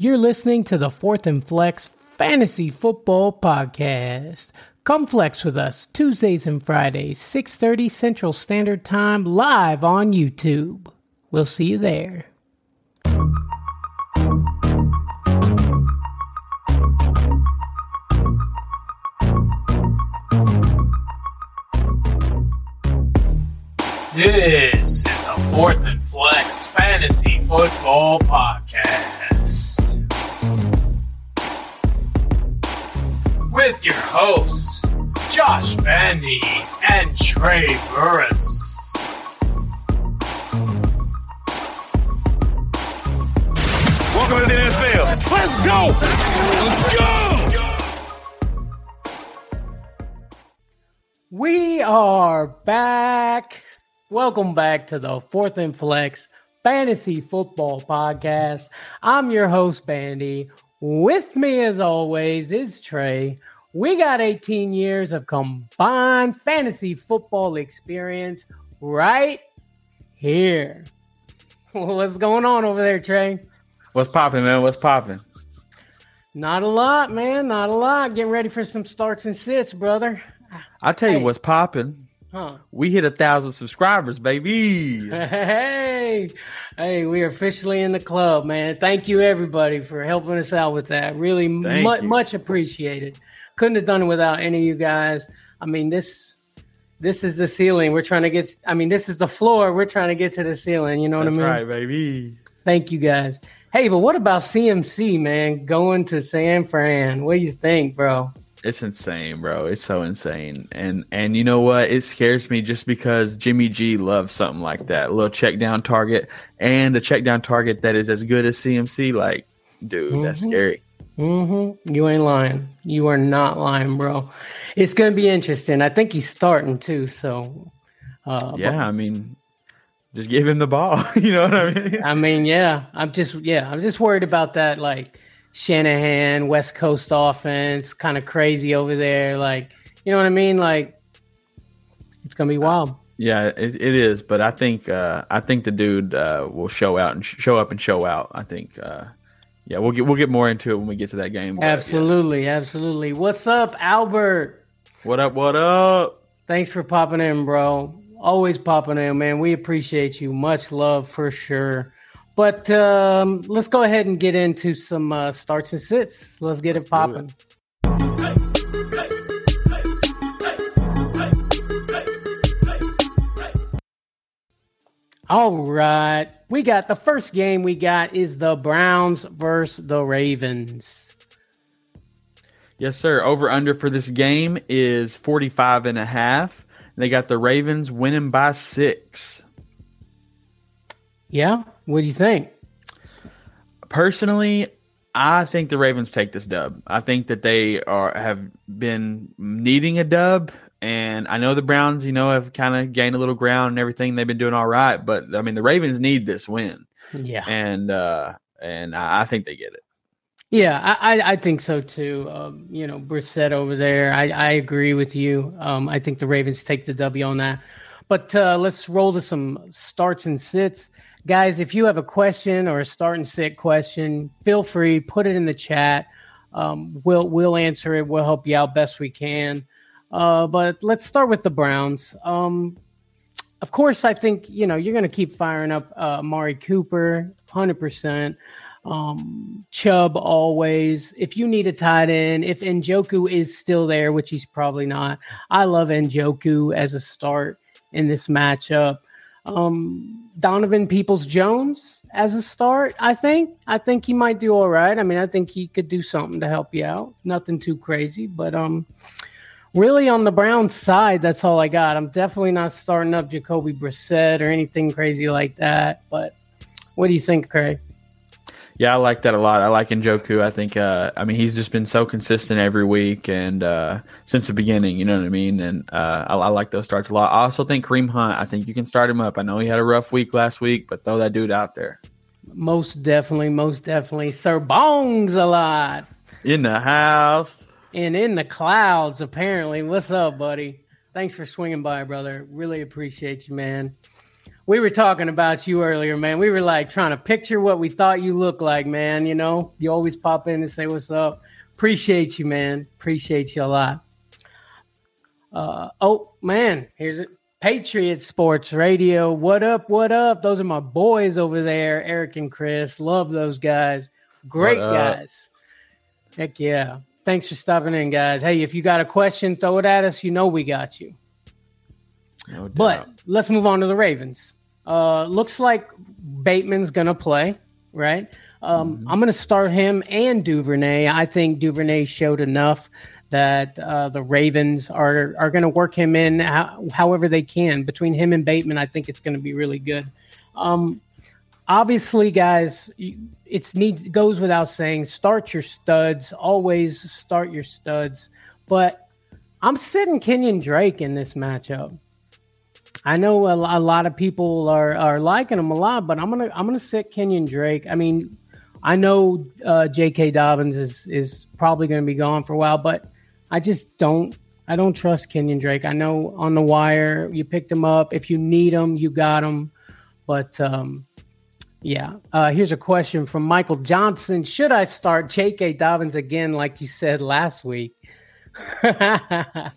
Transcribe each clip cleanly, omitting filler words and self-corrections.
You're listening to the Fourth and Flex Fantasy Football Podcast. Come flex with us Tuesdays and Fridays, 6:30 Central Standard Time, live on YouTube. We'll see you there. This is the Fourth and Flex Fantasy Football Podcast. With your hosts, Josh Bandy and Trey Burris. Welcome to the NFL. Let's go! Let's go! We are back. Welcome back to the Fourth and Flex Fantasy Football Podcast. I'm your host, Bandy. With me, as always, is Trey. We got 18 years of combined fantasy football experience right here. What's going on over there, Trey? What's popping, man? What's popping? Not a lot, man. Not a lot. Getting ready for some starts and sits, brother. I'll tell you what's popping. Huh. We hit 1,000 subscribers, baby. Hey, we are officially in the club, man. Thank you, everybody, for helping us out with that. Really much appreciated. Couldn't have done it without any of you guys. I mean, this is the ceiling. We're trying to get – I mean, this is the floor. We're trying to get to the ceiling. You know what I mean? That's right, baby. Thank you, guys. Hey, but what about CMC, man, going to San Fran? What do you think, bro? It's insane, bro. It's so insane. And you know what? It scares me just because Jimmy G loves something like that. A little check down target and a check down target that is as good as CMC. Like, dude, that's scary. You ain't lying. You are not lying, bro. It's going to be interesting. I think he's starting too. So, I mean, just give him the ball. You know what I mean? I mean, yeah. I'm just worried about that. Like, Shanahan, West Coast offense, kind of crazy over there. Like, you know what I mean? Like, it's gonna be wild. Yeah, it is. But I think the dude will show up and show out. I think, we'll get more into it when we get to that game. But, absolutely. What's up, Albert? What up? Thanks for popping in, bro. Always popping in, man. We appreciate you. Much love for sure. But let's go ahead and get into some starts and sits. Let's get it popping. All right. We got the first game is the Browns versus the Ravens. Yes, sir. Over under for this game is 45.5. They got the Ravens winning by 6. Yeah? What do you think? Personally, I think the Ravens take this dub. I think that they have been needing a dub, and I know the Browns, have kind of gained a little ground and everything. They've been doing all right, but I mean, the Ravens need this win. Yeah, and I think they get it. Yeah, I think so too. Brissett over there. I agree with you. I think the Ravens take the W on that. But let's roll to some starts and sits. Guys, if you have a question or a start and sit question, feel free, put it in the chat. We'll answer it. We'll help you out best we can. But let's start with the Browns. Of course, I think, you're going to keep firing up Amari Cooper, 100%. Chubb always. If you need a tight end, if Njoku is still there, which he's probably not, I love Njoku as a start in this matchup. Donovan Peoples-Jones as a start, I think he might do all right. I mean, I think he could do something to help you out. Nothing too crazy, but really on the Browns side, that's all I got. I'm definitely not starting up Jacoby Brissett or anything crazy like that. But what do you think, Craig? Yeah, I like that a lot. I like Njoku. I think, he's just been so consistent every week and since the beginning, you know what I mean? And I like those starts a lot. I also think Kareem Hunt, I think you can start him up. I know he had a rough week last week, but throw that dude out there. Most definitely. Sir Bones a lot. In the house. And in the clouds, apparently. What's up, buddy? Thanks for swinging by, brother. Really appreciate you, man. We were talking about you earlier, man. We were like trying to picture what we thought you looked like, man. You know, you always pop in and say what's up. Appreciate you, man. Appreciate you a lot. Oh, man, here's it. Patriot Sports Radio. What up? What up? Those are my boys over there, Eric and Chris. Love those guys. Great guys. Heck yeah. Thanks for stopping in, guys. Hey, if you got a question, throw it at us. You know we got you. No doubt. But let's move on to the Ravens. Looks like Bateman's going to play, right? I'm going to start him and Duvernay. I think Duvernay showed enough that the Ravens are going to work him in however they can. Between him and Bateman, I think it's going to be really good. Obviously, guys, it goes without saying, start your studs. Always start your studs. But I'm sitting Kenyon Drake in this matchup. I know a lot of people are liking him a lot, but I'm gonna sit Kenyon Drake. I mean, I know J.K. Dobbins is probably going to be gone for a while, but I just don't trust Kenyon Drake. I know on the wire you picked him up. If you need him, you got him. But yeah, here's a question from Michael Johnson: should I start J.K. Dobbins again, like you said last week? I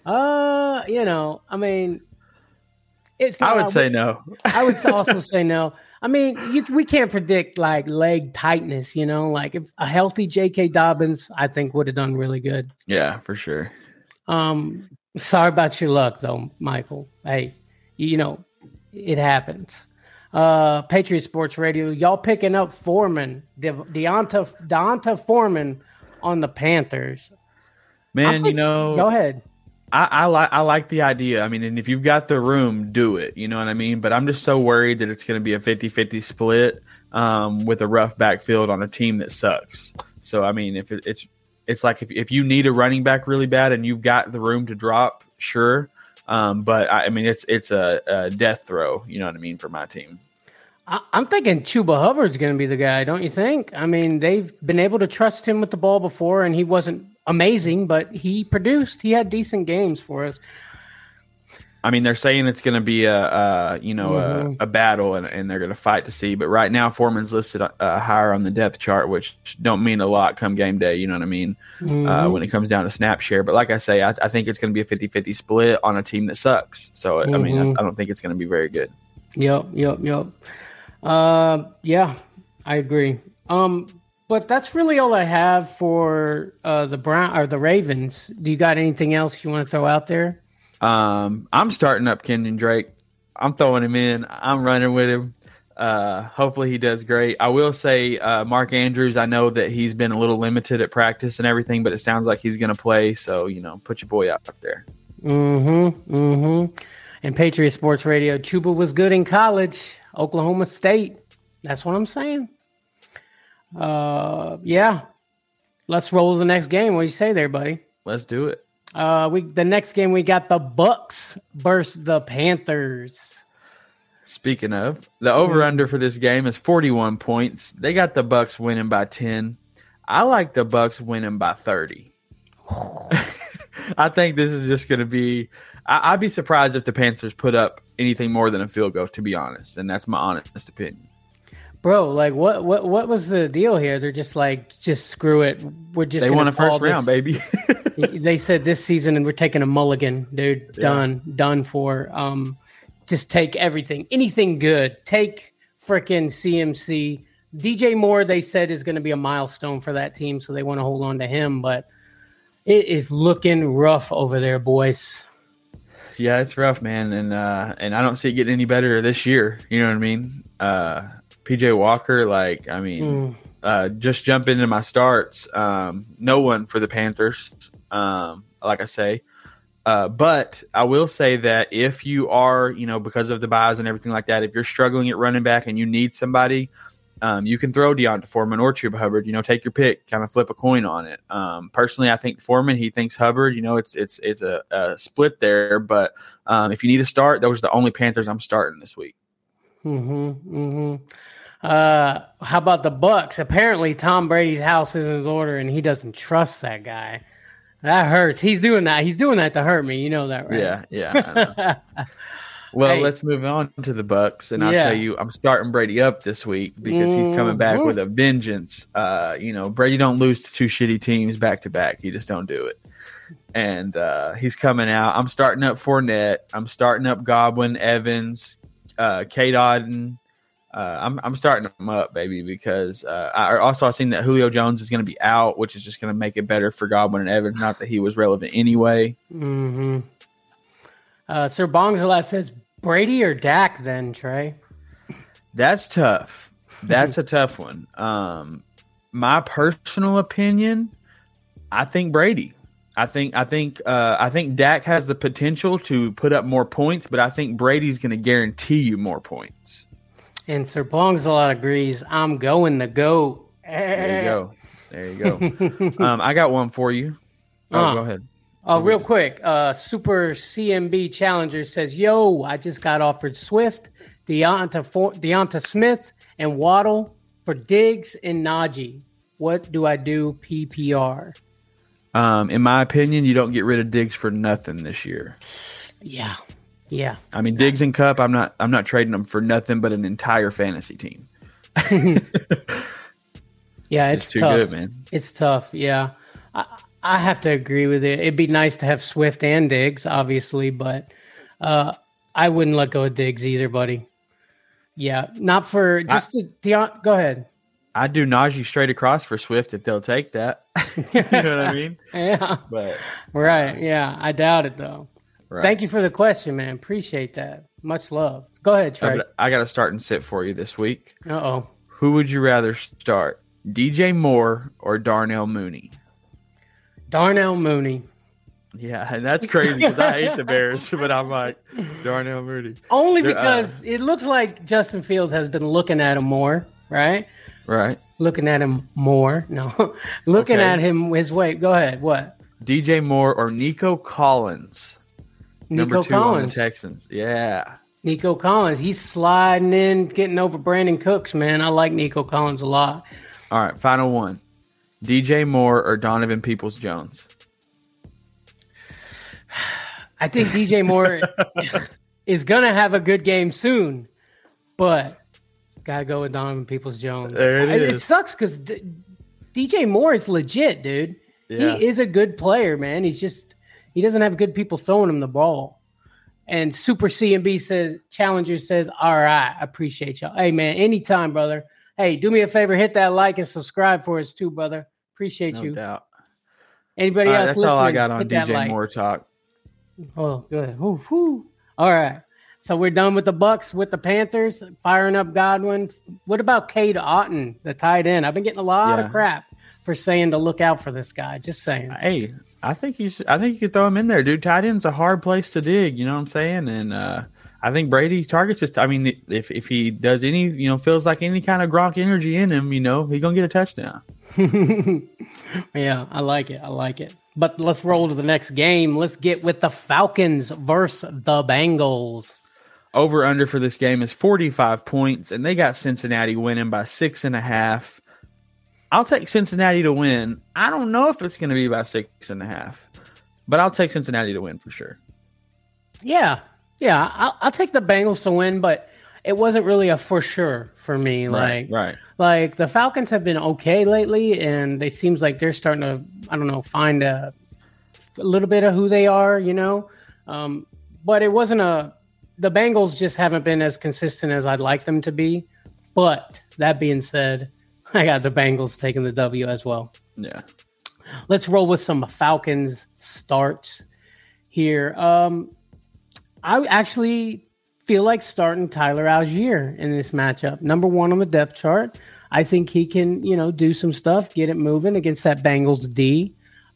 mean. I would say no. I would also say no. I mean, we can't predict like leg tightness, you know, like if a healthy J.K. Dobbins, I think would have done really good. Yeah, for sure. Sorry about your luck though, Michael. Hey, you know, it happens. Patriot Sports Radio, y'all picking up Foreman, D'Onta Foreman on the Panthers. Man, go ahead. I like the idea. I mean, and if you've got the room, do it. You know what I mean? But I'm just so worried that it's going to be a 50-50 split with a rough backfield on a team that sucks. So, I mean, if it's like if you need a running back really bad and you've got the room to drop, sure. But, I mean, it's a death throw, you know what I mean, for my team. I'm thinking Chuba Hubbard's going to be the guy, don't you think? I mean, they've been able to trust him with the ball before, and he wasn't amazing, but he produced. He had decent games for us. I mean, they're saying it's going to be a battle, and they're going to fight to see. But right now, Foreman's listed higher on the depth chart, which don't mean a lot come game day. You know what I mean? When it comes down to snap share. But like I say, I think it's going to be a 50-50 split on a team that sucks. So, I mean, I don't think it's going to be very good. Yep. Yeah, I agree. But that's really all I have for the Ravens. Do you got anything else you want to throw out there? I'm starting up Kenyon Drake. I'm throwing him in. I'm running with him. Hopefully he does great. I will say Mark Andrews, I know that he's been a little limited at practice and everything, but it sounds like he's going to play. So, you know, put your boy out there. And Patriot Sports Radio, Chuba was good in college. Oklahoma State. That's what I'm saying. Yeah. Let's roll to the next game. What do you say there, buddy? Let's do it. The next game we got the Bucks versus the Panthers. Speaking of, the over-under for this game is 41 points. They got the Bucks winning by 10. I like the Bucks winning by 30. I think this is just going to be I'd be surprised if the Panthers put up anything more than a field goal, to be honest, and that's my honest opinion. Bro, like what was the deal here? They're just like, just screw it. We're just they won a first round, baby. They said this season, and we're taking a mulligan, dude. Yeah. Done for. Just take everything, anything good. Take freaking CMC. DJ Moore, they said, is going to be a milestone for that team, so they want to hold on to him. But it is looking rough over there, boys. Yeah, it's rough, man, and I don't see it getting any better this year. You know what I mean? PJ Walker, like, I mean, just jump into my starts. No one for the Panthers, like I say. But I will say that if you are, you know, because of the buys and everything like that, if you're struggling at running back and you need somebody, you can throw D'Onta Foreman or Chuba Hubbard. You know, take your pick, kind of flip a coin on it. Personally, I think Foreman. He thinks Hubbard. You know, it's a split there. But if you need to start, those are the only Panthers I'm starting this week. How about the Bucks? Apparently, Tom Brady's house is in his order, and he doesn't trust that guy. That hurts. He's doing that. He's doing that to hurt me. You know that, right? Yeah. I Well, Hey. let's move on to the Bucks, and I'll Yeah. tell you, I'm starting Brady up this week because he's coming back with a vengeance. Brady don't lose to two shitty teams back to back. He just don't do it. And he's coming out. I'm starting up Fournette. I'm starting up Godwin, Evans, Kate Auden. I'm starting them up, baby, because I seen that Julio Jones is going to be out, which is just going to make it better for Godwin and Evans. Not that he was relevant anyway. Mm-hmm. Sir Bongsalat says Brady or Dak then, Trey? That's tough. That's a tough one. My personal opinion, I think Brady. I think Dak has the potential to put up more points, but I think Brady's going to guarantee you more points. And Sir Bongsalat agrees. I'm going to go. There you go. I got one for you. Go ahead. Real quick, Super CMB Challenger says, "Yo, I just got offered Swift, Deonta Smith, and Waddle for Diggs and Najee. What do I do? PPR." In my opinion, you don't get rid of Diggs for nothing this year. Yeah. I mean, Diggs and Cup, I'm not trading them for nothing but an entire fantasy team. Yeah, it's too tough. good, man. It's tough. Yeah. I have to agree with it. It'd be nice to have Swift and Diggs, obviously, but I wouldn't let go of Diggs either, buddy. Yeah, not for just go ahead. I'd do Najee straight across for Swift if they'll take that. You know what I mean? Yeah. But right. Yeah, I doubt it though. right. Thank you for the question, man. Appreciate that. Much love. Go ahead, Trey. I got to start and sit for you this week. Uh-oh. Who would you rather start, DJ Moore or Darnell Mooney? Darnell Mooney. Yeah, and that's crazy because I hate the Bears, but I'm like, Darnell Mooney. Only because it looks like Justin Fields has been looking at him more, right? Right. Looking at him more. No. Looking at him his way. Go ahead. What? DJ Moore or Nico Collins? Number 2 on the Texans. Yeah. Nico Collins. He's sliding in, getting over Brandon Cooks, man. I like Nico Collins a lot. All right, final one. DJ Moore or Donovan Peoples-Jones? I think DJ Moore is going to have a good game soon, but got to go with Donovan Peoples-Jones. There it is. It sucks because DJ Moore is legit, dude. Yeah. He is a good player, man. He doesn't have good people throwing him the ball. And Super CMB Challenger says, all right, I appreciate y'all. Hey, man, anytime, brother. Hey, do me a favor, hit that like and subscribe for us too, brother. Appreciate you. No doubt. Anybody else that's listening? All I got on DJ like. Moore talk. Oh, good. All right. So we're done with the Bucks, with the Panthers, firing up Godwin. What about Cade Otton, the tight end? I've been getting a lot of crap for saying to look out for this guy. Just saying. Hey, I think you could throw him in there, dude. Tight end's a hard place to dig. You know what I'm saying? And I think Brady targets this. I mean, if he does any, feels like any kind of Gronk energy in him, he's gonna get a touchdown. Yeah, I like it. But let's roll to the next game. Let's get with the Falcons versus the Bengals. Over under for this game is 45 points, and they got Cincinnati winning by 6.5. I'll take Cincinnati to win. I don't know if it's going to be by 6.5, but I'll take Cincinnati to win for sure. Yeah. I'll take the Bengals to win, but it wasn't really a for sure for me. Right. Like the Falcons have been okay lately, and it seems like they're starting to, find a little bit of who they are, But it wasn't the Bengals just haven't been as consistent as I'd like them to be. But that being said, I got the Bengals taking the W as well. Yeah. Let's roll with some Falcons starts here. I actually feel like starting Tyler Algier in this matchup. Number 1 on the depth chart. I think he can, do some stuff, get it moving against that Bengals D.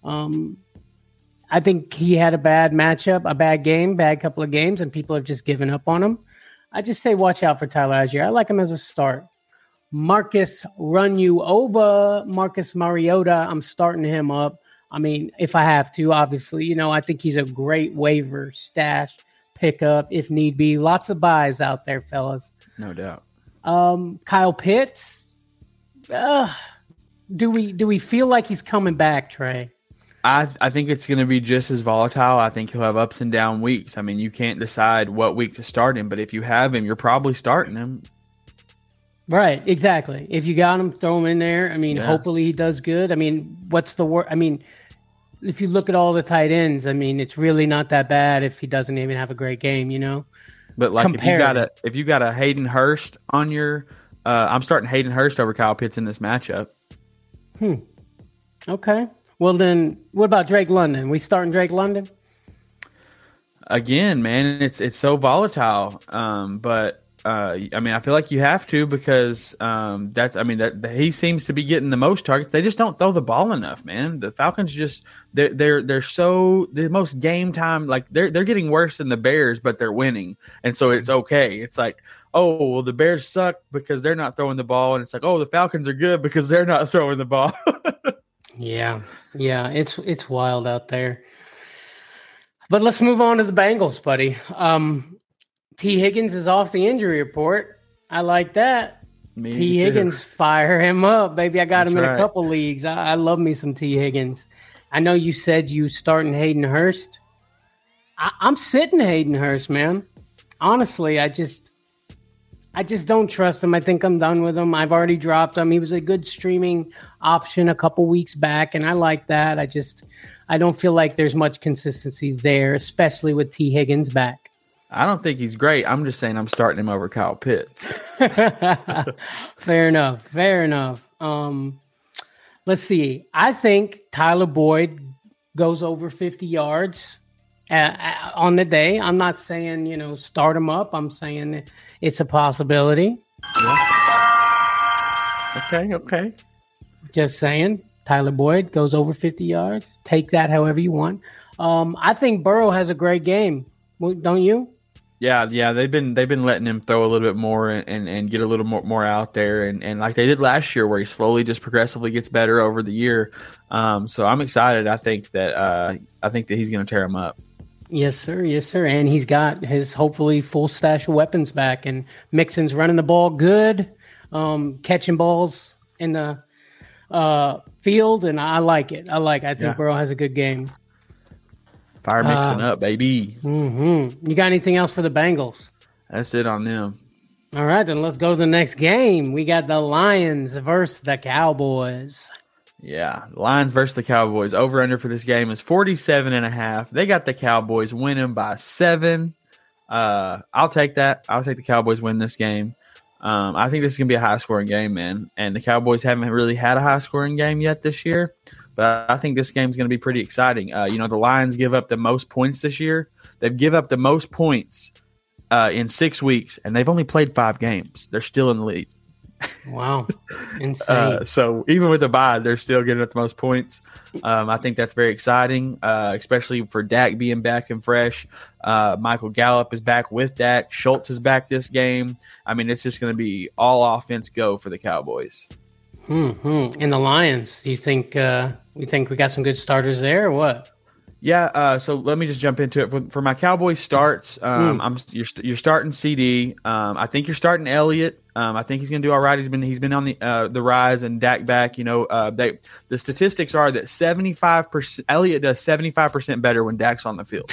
I think he had a bad matchup, a bad couple of games, and people have just given up on him. I just say watch out for Tyler Algier. I like him as a start. Marcus run you over. Marcus Mariota, I'm starting him up. I mean, if I have to, obviously, I think he's a great waiver stash pickup if need be. Lots of buys out there, fellas. No doubt. Kyle Pitts. Do we feel like he's coming back, Trey? I think it's going to be just as volatile. I think he'll have ups and down weeks. I mean, you can't decide what week to start him, but if you have him, you're probably starting him. Right, exactly. If you got him, throw him in there. I mean, hopefully he does good. I mean, what's the word? I mean, if you look at all the tight ends, I mean, it's really not that bad if he doesn't even have a great game, you know? But like if you got a Hayden Hurst on your I'm starting Hayden Hurst over Kyle Pitts in this matchup. Okay. Well, then what about Drake London? We starting Drake London? Again, man, it's so volatile. But I mean, I feel like you have to because that he seems to be getting the most targets. They just don't throw the ball enough, man. The Falcons just they're so the most game time, like they're getting worse than the Bears, but they're winning, and so it's okay. It's like, oh well, the Bears suck because they're not throwing the ball, and it's like, oh, the Falcons are good because they're not throwing the ball. Yeah, it's wild out there. But let's move on to the Bengals, buddy. T. Higgins is off the injury report. I like that. T. Higgins, fire him up, baby. I got him in a couple leagues. I love me some T. Higgins. I know you said you starting Hayden Hurst. I'm sitting Hayden Hurst, man. Honestly, I just don't trust him. I think I'm done with him. I've already dropped him. He was a good streaming option a couple weeks back, and I like that. I don't feel like there's much consistency there, especially with T. Higgins back. I don't think he's great. I'm just saying I'm starting him over Kyle Pitts. Fair enough. Let's see. I think Tyler Boyd goes over 50 yards on the day. I'm not saying, start him up. I'm saying it's a possibility. Yeah. Okay. Just saying. Tyler Boyd goes over 50 yards. Take that however you want. I think Burrow has a great game. Don't you? Yeah. They've been letting him throw a little bit more and get a little more out there, and like they did last year, where he slowly just progressively gets better over the year. So I'm excited. I think that he's going to tear him up. Yes, sir. And he's got his hopefully full stash of weapons back, and Mixon's running the ball good, catching balls in the field, and I like it. I think Burrow has a good game. Fire Mixon up, baby. Mm-hmm. You got anything else for the Bengals? That's it on them. All right, then let's go to the next game. We got the Lions versus the Cowboys. Yeah, Lions versus the Cowboys. Over under for this game is 47.5. They got the Cowboys winning by 7. I'll take that. I'll take the Cowboys win this game. I think this is going to be a high-scoring game, man. And the Cowboys haven't really had a high-scoring game yet this year. But I think this game is going to be pretty exciting. The Lions give up the most points this year. They've given up the most points in 6 weeks, and they've only played 5 games. They're still in the lead. Wow. Insane. So even with the bye, they're still getting up the most points. I think that's very exciting, especially for Dak being back and fresh. Michael Gallup is back with Dak. Schultz is back this game. I mean, it's just going to be all offense go for the Cowboys. And the Lions, you think we got some good starters there or what? Yeah, so let me just jump into it. For my Cowboys starts, you're starting CD. I think you're starting Elliott. I think he's going to do all right. He's been on the rise, and Dak back. The statistics are that 75% Elliott does 75% better when Dak's on the field.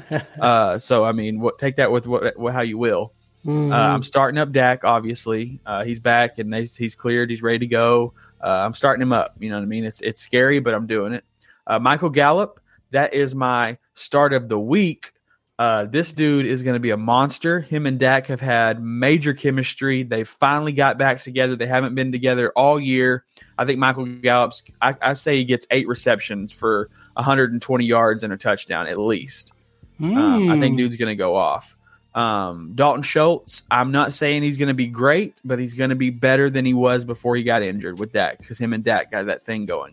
So I mean, take that with how you will. I'm starting up Dak. Obviously, he's back and he's cleared. He's ready to go. I'm starting him up. You know what I mean? It's scary, but I'm doing it. Michael Gallup. That is my start of the week. This dude is going to be a monster. Him and Dak have had major chemistry. They finally got back together. They haven't been together all year. I think Michael Gallup's, I say he gets 8 receptions for 120 yards and a touchdown at least. I think dude's going to go off. Dalton Schultz, I'm not saying he's going to be great, but he's going to be better than he was before he got injured with Dak, because him and Dak got that thing going,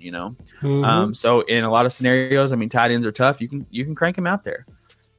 So in a lot of scenarios, I mean, tight ends are tough. You can crank him out there.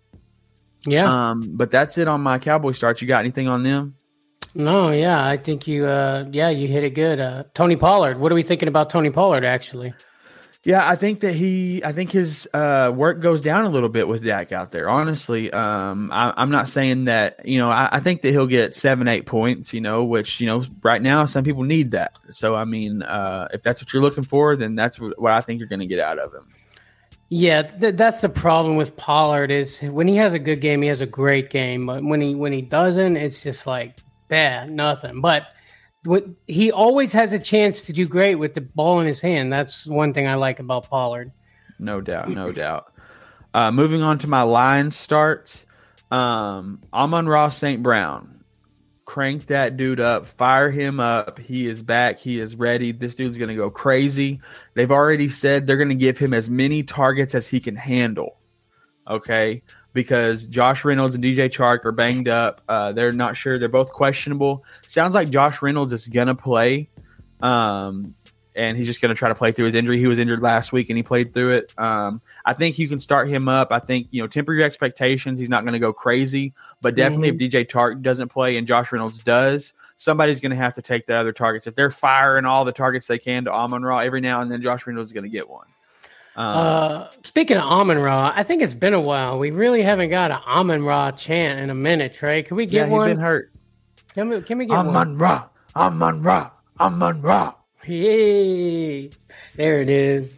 Yeah. But that's it on my Cowboy starts. You got anything on them? No, yeah. I think you hit it good. Tony Pollard. What are we thinking about Tony Pollard, actually? Yeah, I think his work goes down a little bit with Dak out there. Honestly, I'm not saying that. I think that he'll get 7-8 points. Which right now some people need that. So I mean, if that's what you're looking for, then that's what I think you're going to get out of him. Yeah, that's the problem with Pollard is when he has a good game, he has a great game. But when he doesn't, it's just like bad, nothing. But he always has a chance to do great with the ball in his hand. That's one thing I like about Pollard. No doubt, no doubt. Moving on to my line starts. Amon-Ra St. Brown. Crank that dude up. Fire him up. He is back. He is ready. This dude's going to go crazy. They've already said they're going to give him as many targets as he can handle. Okay? Because Josh Reynolds and DJ Chark are banged up. They're not sure. They're both questionable. Sounds like Josh Reynolds is going to play. And he's just going to try to play through his injury. He was injured last week, and he played through it. I think you can start him up. I think, temper your expectations. He's not going to go crazy. But definitely if DJ Chark doesn't play and Josh Reynolds does, somebody's going to have to take the other targets. If they're firing all the targets they can to Amon-Ra, every now and then Josh Reynolds is going to get one. Speaking of Amon-Ra, I think it's been a while. We really haven't got an Amon-Ra chant in a minute, Trey. Can we get one? He's been hurt. Can we get Amon-Ra, Amon-Ra, Amon-Ra. Yay! There it is.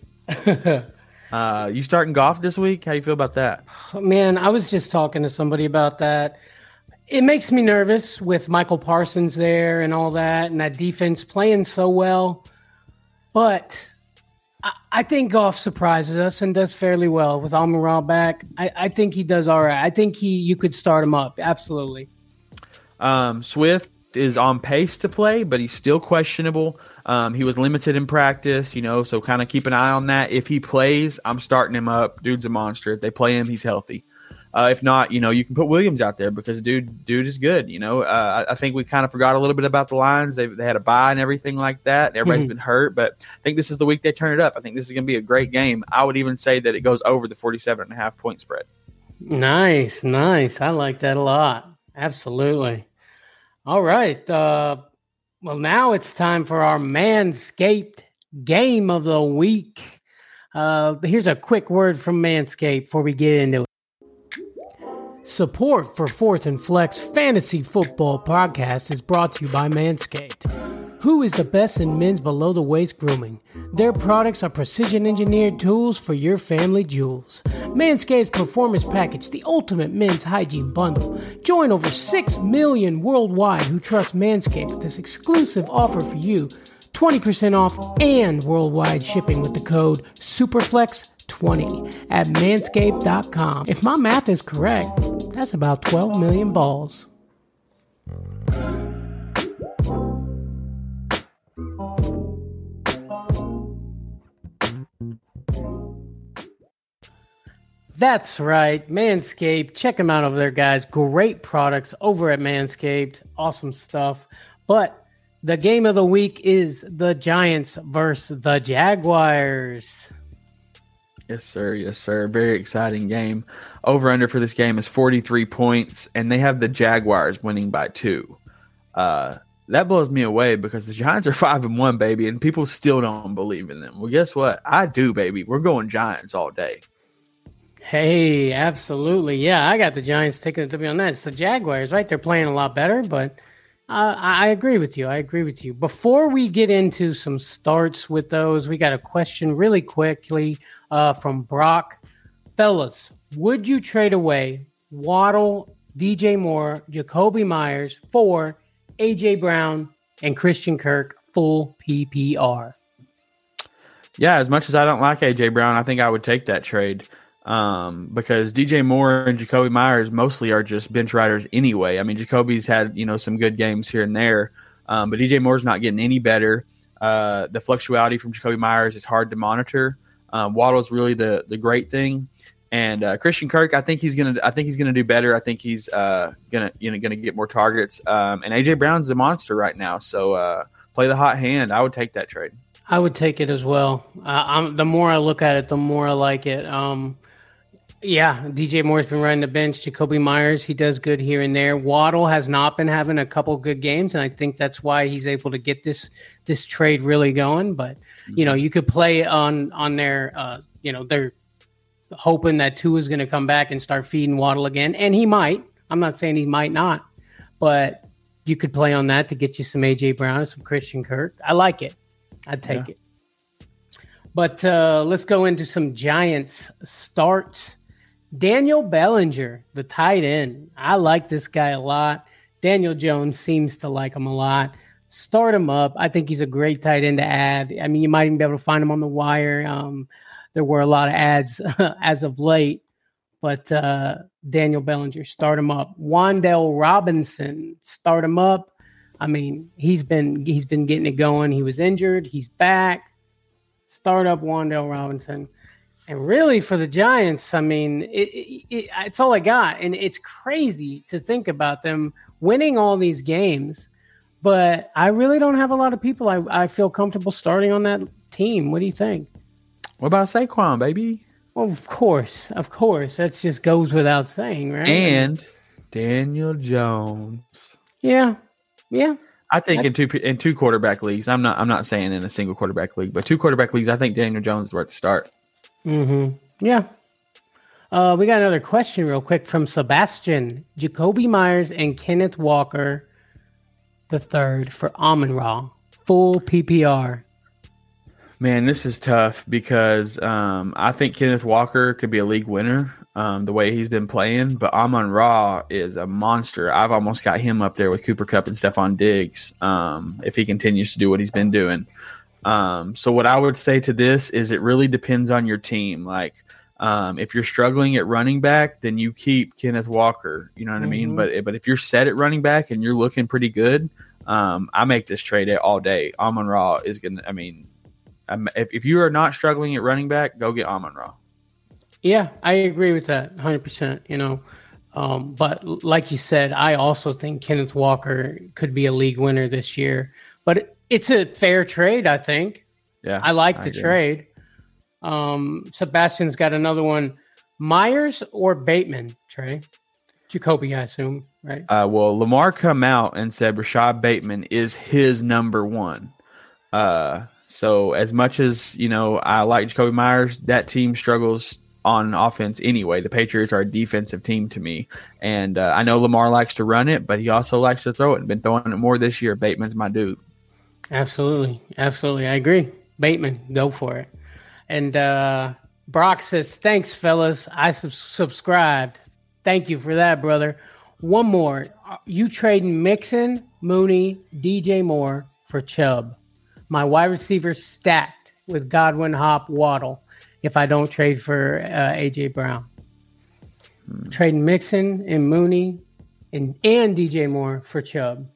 You starting Goff this week? How you feel about that? Man, I was just talking to somebody about that. It makes me nervous with Michael Parsons there and all that, and that defense playing so well. But I think Goff surprises us and does fairly well with Amon-Ra back. I think he does all right. I think you could start him up. Absolutely. Swift is on pace to play, but he's still questionable. He was limited in practice, so kind of keep an eye on that. If he plays, I'm starting him up. Dude's a monster. If they play him, he's healthy. If not, you can put Williams out there because dude is good. I think we kind of forgot a little bit about the Lions. They had a bye and everything like that. Everybody's been hurt, but I think this is the week they turn it up. I think this is going to be a great game. I would even say that it goes over the 47.5 point spread. Nice. I like that a lot. Absolutely. All right. Well, now it's time for our Manscaped game of the week. Here's a quick word from Manscaped before we get into it. Support for Fourth and Flex Fantasy Football Podcast is brought to you by Manscaped. Who is the best in men's below-the-waist grooming? Their products are precision-engineered tools for your family jewels. Manscaped's Performance Package, the ultimate men's hygiene bundle. Join over 6 million worldwide who trust Manscaped with this exclusive offer for you. 20% off and worldwide shipping with the code SUPERFLEX20 at manscaped.com. If my math is correct, that's about 12 million balls. That's right, Manscaped. Check them out over there, guys. Great products over at Manscaped. Awesome stuff. But the game of the week is the Giants versus the Jaguars. Yes, sir. Yes, sir. Very exciting game. Over-under for this game is 43 points, and they have the Jaguars winning by 2. That blows me away because the Giants are 5-1, baby, and people still don't believe in them. Well, guess what? I do, baby. We're going Giants all day. Hey, absolutely. Yeah, I got the Giants taking it to be on that. It's the Jaguars, right? They're playing a lot better, but I agree with you. Before we get into some starts with those, we got a question really quickly from Brock. Fellas, would you trade away Waddle, DJ Moore, Jacoby Myers for A.J. Brown and Christian Kirk full PPR? Yeah, as much as I don't like A.J. Brown, I think I would take that trade. Because DJ Moore and Jacoby Myers mostly are just bench riders anyway. I mean, Jacoby's had, some good games here and there, but DJ Moore's not getting any better. The fluctuality from Jacoby Myers is hard to monitor. Waddle's really the great thing. And Christian Kirk, I think he's gonna do better. I think he's gonna get more targets. And AJ Brown's a monster right now. So play the hot hand. I would take that trade. I would take it as well. The more I look at it, the more I like it. Yeah, DJ Moore's been running the bench. Jacoby Myers, he does good here and there. Waddle has not been having a couple good games, and I think that's why he's able to get this trade really going. But you could play on their they're hoping that Tua is going to come back and start feeding Waddle again, and he might. I'm not saying he might not, but you could play on that to get you some AJ Brown and some Christian Kirk. I like it. I'd take it. But let's go into some Giants starts. Daniel Bellinger, the tight end. I like this guy a lot. Daniel Jones seems to like him a lot. Start him up. I think he's a great tight end to add. I mean, you might even be able to find him on the wire. There were a lot of ads as of late. But Daniel Bellinger, start him up. Wan'Dale Robinson, start him up. I mean, he's been getting it going. He was injured. He's back. Start up Wan'Dale Robinson. And really for the Giants, I mean, it's all I got. And it's crazy to think about them winning all these games. But I really don't have a lot of people I feel comfortable starting on that team. What do you think? What about Saquon, baby? Well, of course. That just goes without saying, right? And Daniel Jones. Yeah. I think in two quarterback leagues. I'm not saying in a single quarterback league, but 2 quarterback leagues. I think Daniel Jones is worth the start. Mm-hmm. Yeah. We got another question real quick from Sebastian. Jacoby Myers and Kenneth Walker the third for Amon-Ra. Full PPR. Man, this is tough because I think Kenneth Walker could be a league winner the way he's been playing, but Amon-Ra is a monster. I've almost got him up there with Cooper Kupp and Stephon Diggs if he continues to do what he's been doing. So what I would say to this is it really depends on your team. Like if you're struggling at running back, then you keep Kenneth Walker. You know what I mean? But if you're set at running back and you're looking pretty good, I make this trade all day. Amon-Ra is going to – I mean – if you are not struggling at running back, go get Amon-Ra. Yeah, I agree with that 100%, you know. But like you said, I also think Kenneth Walker could be a league winner this year. But it's a fair trade, I think. Yeah, I like the trade. Sebastian's got another one. Myers or Bateman, Trey? Jacoby, I assume, right? Well, Lamar come out and said Rashad Bateman is his number one. So as much as, you know, I like Jacoby Myers, that team struggles on offense anyway. The Patriots are a defensive team to me. And I know Lamar likes to run it, but he also likes to throw it and been throwing it more this year. Bateman's my dude. Absolutely. I agree. Bateman, go for it. And Brock says, thanks, fellas. I subscribed. Thank you for that, brother. One more. You trading Mixon, Mooney, DJ Moore for Chubb. My wide receivers stacked with Godwin, Hop, Waddle if I don't trade for A.J. Brown. Trading Mixon and Mooney and DJ Moore for Chubb.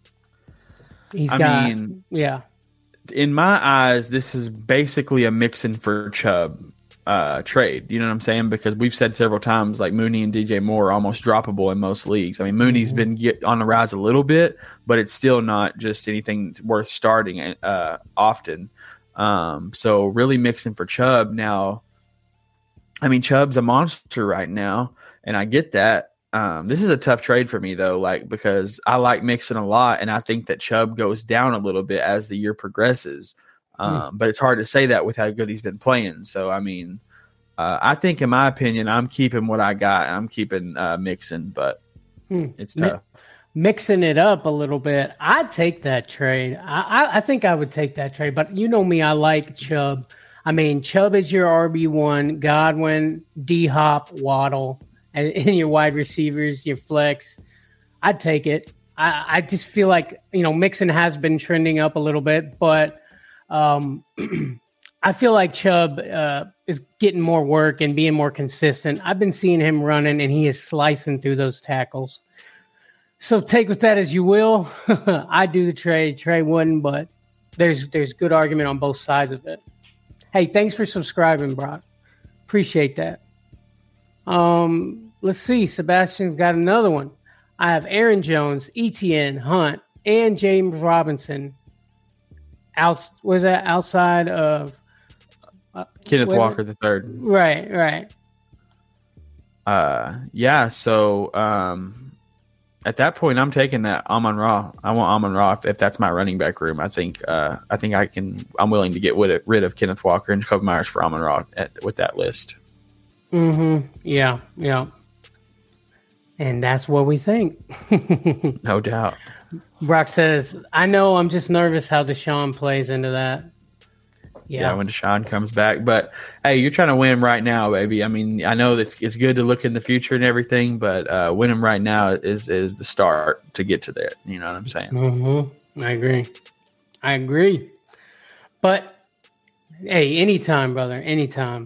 Yeah. In my eyes, this is basically a Mixon for Chubb trade. You know what I'm saying? Because we've said several times, like Mooney and DJ Moore are almost droppable in most leagues. I mean, Mooney's been on the rise a little bit, but it's still not just anything worth starting often. So really Mixon for Chubb. Now, I mean, Chubb's a monster right now, and I get that. This is a tough trade for me, though, like because I like Mixon a lot, and I think that Chubb goes down a little bit as the year progresses. But it's hard to say that with how good he's been playing. So, I mean, I think, in my opinion, I'm keeping what I got. I'm keeping Mixon, but it's tough. Mixing it up a little bit. I'd take that trade. I think I would take that trade. But you know me, I like Chubb. I mean, Chubb is your RB1, Godwin, D-Hop, Waddle, and your wide receivers, your flex. I'd take it. I just feel like, you know, Mixon has been trending up a little bit, but I feel like Chubb is getting more work and being more consistent. I've been seeing him running, and he is slicing through those tackles. So take with that as you will. I do the trade. Trey wouldn't, but there's good argument on both sides of it. Hey, thanks for subscribing, Brock. Appreciate that. Let's see. Sebastian's got another one. I have Aaron Jones, ETN, Hunt, and James Robinson. Outside of Kenneth Walker the third? Right. Yeah. So at that point, I'm taking that Amon-Ra. I want Amon-Ra if that's my running back room. I think I can. I'm willing to get rid of Kenneth Walker and Jacoby Myers for Amon-Ra with that list. Yeah. And that's what we think. No doubt. Brock says, I know I'm just nervous how Deshaun plays into that. Yeah, when Deshaun comes back. But hey, you're trying to win right now, baby. I mean, I know that it's good to look in the future and everything, but winning right now is the start to get to that. You know what I'm saying? Mm-hmm. I agree. But hey, anytime, brother, anytime.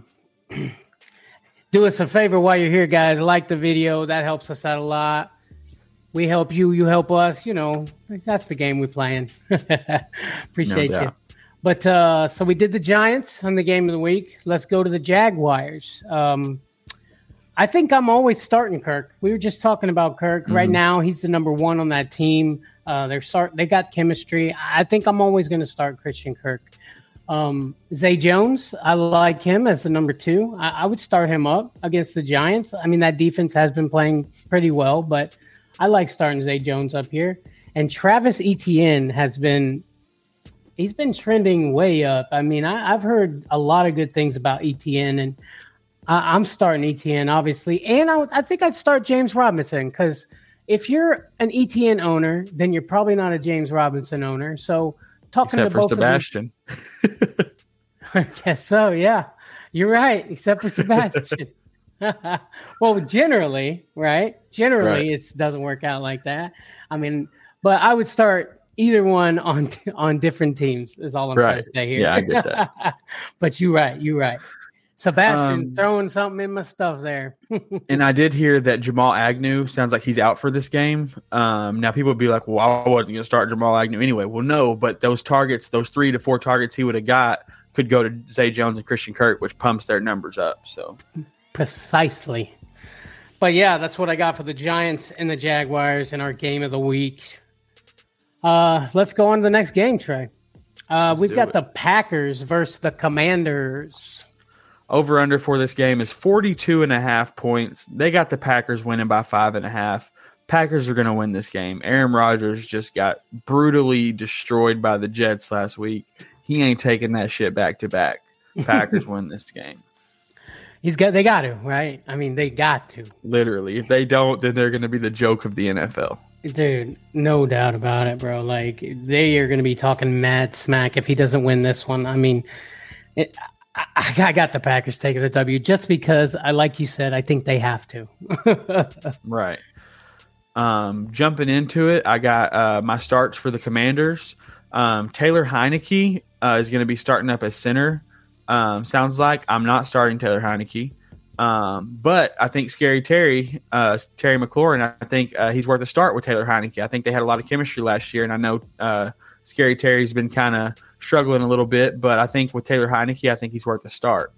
Do us a favor while you're here, guys. Like the video. That helps us out a lot. We help you. You help us. You know, that's the game we're playing. Appreciate you. But so we did the Giants on the game of the week. Let's go to the Jaguars. I think I'm always starting Kirk. We were just talking about Kirk. Mm-hmm. Right now, he's the number one on that team. They got chemistry. I think I'm always going to start Christian Kirk. Zay Jones, I like him as the number 2. I would start him up against the Giants. I mean, that defense has been playing pretty well, but I like starting Zay Jones up here. And Travis Etienne he's been trending way up. I mean, I've heard a lot of good things about Etienne, and I'm starting Etienne, obviously. And I think I'd start James Robinson, because if you're an Etienne owner, then you're probably not a James Robinson owner. So talking except to both for Sebastian. I guess so, yeah. You're right, except for Sebastian. Well, generally, right? Generally, it doesn't work out like that. I mean, but I would start either one on different teams is all I'm trying to say here. Yeah, I get that. But you're right. Sebastian throwing something in my stuff there. And I did hear that Jamal Agnew sounds like he's out for this game. Now people would be like, well, I wasn't going to start Jamal Agnew anyway. Well, no, but those 3 to 4 targets he would have got could go to Zay Jones and Christian Kirk, which pumps their numbers up. So precisely. But yeah, that's what I got for the Giants and the Jaguars in our game of the week. Let's go on to the next game, Trey. We've got the Packers versus the Commanders. Over under for this game is 42.5 points. They got the Packers winning by 5.5. Packers are going to win this game. Aaron Rodgers just got brutally destroyed by the Jets last week. He ain't taking that shit back to back. Packers win this game. They got to, right? I mean, they got to. Literally. If they don't, then they're going to be the joke of the NFL. Dude, no doubt about it, bro. Like, they are going to be talking mad smack if he doesn't win this one. I mean, I got the Packers taking the W just because, like you said, I think they have to. Right. Jumping into it, I got my starts for the Commanders. Taylor Heineke is going to be starting up as center. Sounds like I'm not starting Taylor Heineke. But I think Terry McLaurin, I think he's worth a start with Taylor Heineke. I think they had a lot of chemistry last year, and I know Scary Terry's been kind of struggling a little bit, but I think with Taylor Heineke, I think he's worth a start.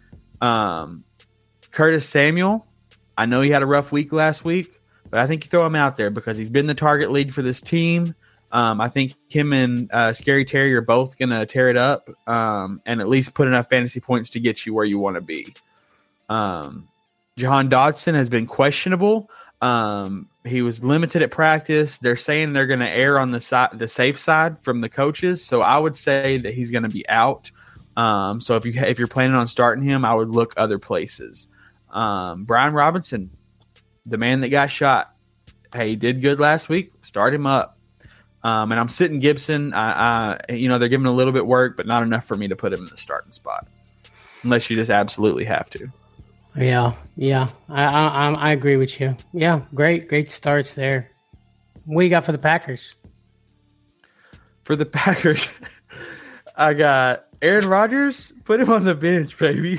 Curtis Samuel, I know he had a rough week last week, but I think you throw him out there because he's been the target lead for this team. I think him and Scary Terry are both going to tear it up and at least put enough fantasy points to get you where you want to be. Jahan Dodson has been questionable. He was limited at practice. They're saying they're going to err on the safe side from the coaches. So I would say that he's going to be out. So if you're planning on starting him, I would look other places. Brian Robinson, the man that got shot. Hey, he did good last week. Start him up. And I'm sitting Gibson. They're giving a little bit work, but not enough for me to put him in the starting spot, unless you just absolutely have to. Yeah. I agree with you. Yeah, great starts there. What you got for the Packers? For the Packers, I got Aaron Rodgers. Put him on the bench, baby.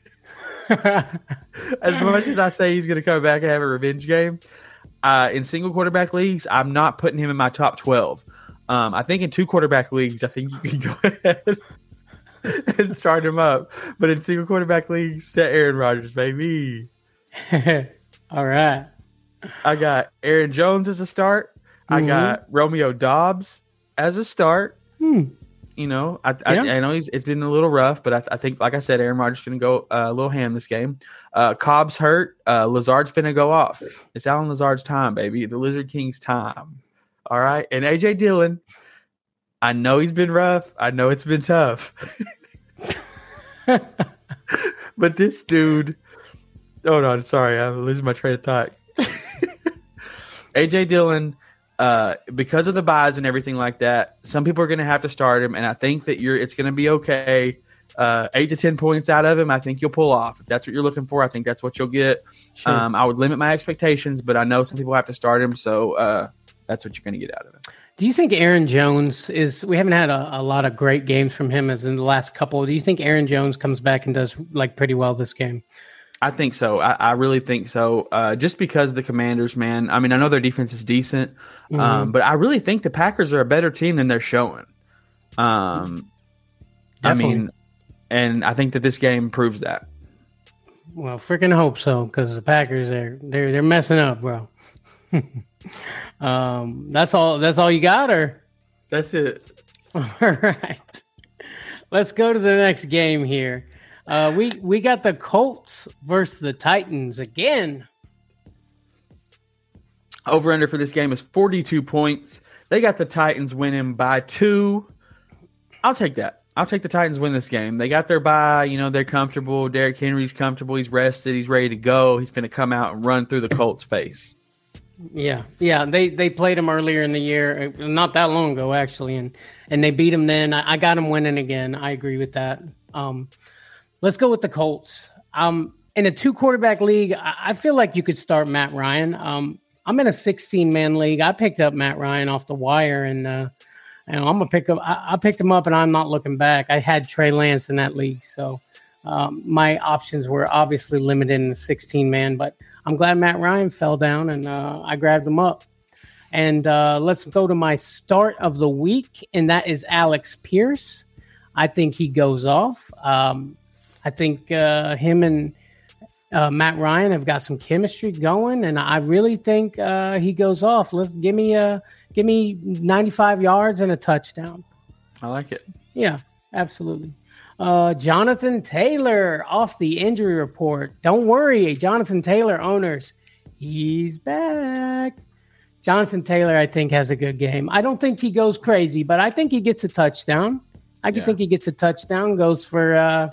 As much as I say he's going to come back and have a revenge game, in single quarterback leagues, I'm not putting him in my top 12. I think in 2 quarterback leagues, I think you can go ahead and start him up. But in single quarterback leagues, set Aaron Rodgers, baby. All right. I got Aaron Jones as a start. I got Romeo Doubs as a start. I know it's been a little rough, but I think, like I said, Aaron Rodgers is going to go a little ham this game. Cobb's hurt. Lazard's going to go off. It's Alan Lazard's time, baby. The Lizard King's time. All right. And A.J. Dillon, I know he's been rough. I know it's been tough. But this dude, hold on. Sorry, I'm losing my train of thought. A.J. Dillon, because of the buys and everything like that, some people are going to have to start him, and I think that it's going to be okay. 8 to 10 points out of him, I think you'll pull off. If that's what you're looking for, I think that's what you'll get. Sure. I would limit my expectations, but I know some people have to start him, so that's what you're going to get out of him. Do you think Aaron Jones we haven't had a lot of great games from him as in the last couple. Do you think Aaron Jones comes back and does pretty well this game? I think so. I really think so. Just because the Commanders, man, I mean, I know their defense is decent, but I really think the Packers are a better team than they're showing. I mean, and I think that this game proves that. Well, freaking hope so, because the Packers they're messing up, bro. That's all you got, or? That's it. All right. Let's go to the next game here. We got the Colts versus the Titans again. Over under for this game is 42 points. They got the Titans winning by 2. I'll take that. I'll take the Titans win this game. They got their bye. You know, they're comfortable. Derrick Henry's comfortable. He's rested. He's ready to go. He's going to come out and run through the Colts' face. Yeah. They played him earlier in the year, not that long ago, actually, and they beat him then. I got him winning again. I agree with that. Let's go with the Colts. In a 2-quarterback league, I feel like you could start Matt Ryan. I'm in a 16-man league. I picked up Matt Ryan off the wire, and I'm gonna pick up. I picked him up, and I'm not looking back. I had Trey Lance in that league, so my options were obviously limited in the 16-man. But I'm glad Matt Ryan fell down, and I grabbed him up. And let's go to my start of the week, and that is Alex Pierce. I think he goes off. I think him and Matt Ryan have got some chemistry going, and I really think he goes off. Give me 95 yards and a touchdown. I like it. Yeah, absolutely. Jonathan Taylor off the injury report. Don't worry, Jonathan Taylor owners, he's back. Jonathan Taylor, I think, has a good game. I don't think he goes crazy, but I think he gets a touchdown. Think he gets a touchdown. Goes for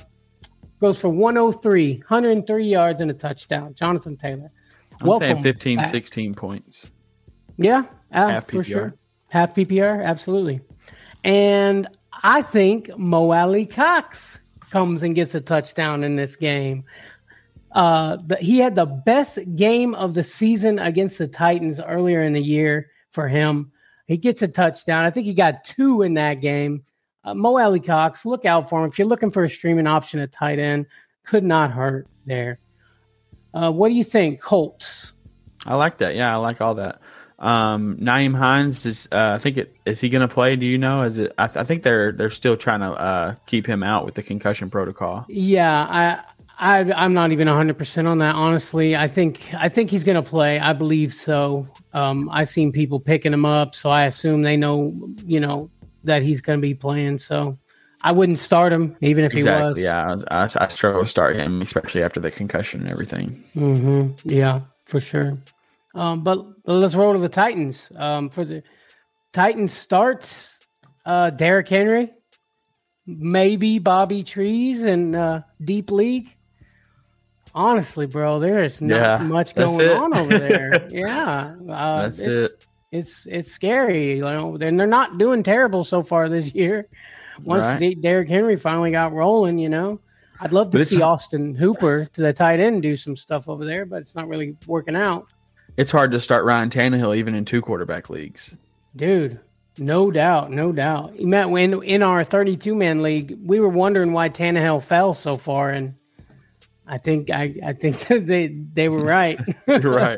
103 yards and a touchdown. Jonathan Taylor. I'm saying 15, back. 16 points. Yeah, half for PPR. Sure. Half PPR, absolutely. And I think Mo Alley Cox comes and gets a touchdown in this game. He had the best game of the season against the Titans earlier in the year for him. He gets a touchdown. I think he got 2 in that game. Mo Alley Cox, look out for him. If you're looking for a streaming option at tight end, could not hurt there. What do you think, Colts? I like that. Yeah, I like all that. Nyheim Hines is. Is he going to play? Do you know? Is it? I think they're still trying to keep him out with the concussion protocol. Yeah, I'm not even 100% on that. Honestly, I think he's going to play. I believe so. I've seen people picking him up, so I assume they know. That he's going to be playing, so I wouldn't start him even if he was. Yeah, I struggle to start him, especially after the concussion and everything. Mm-hmm. Yeah, for sure. But let's roll to the Titans. For the Titans starts Derrick Henry, maybe Bobby Trees in Deep League. Honestly, bro, there is not much going on over there. Yeah, that's it. It's scary, and they're not doing terrible so far this year. Once Derrick Henry finally got rolling, I'd love to see Austin Hooper to the tight end do some stuff over there, but it's not really working out. It's hard to start Ryan Tannehill even in 2-quarterback leagues, dude. No doubt. Matt, when in our 32-man league, we were wondering why Tannehill fell so far, and I think they were right. You're right.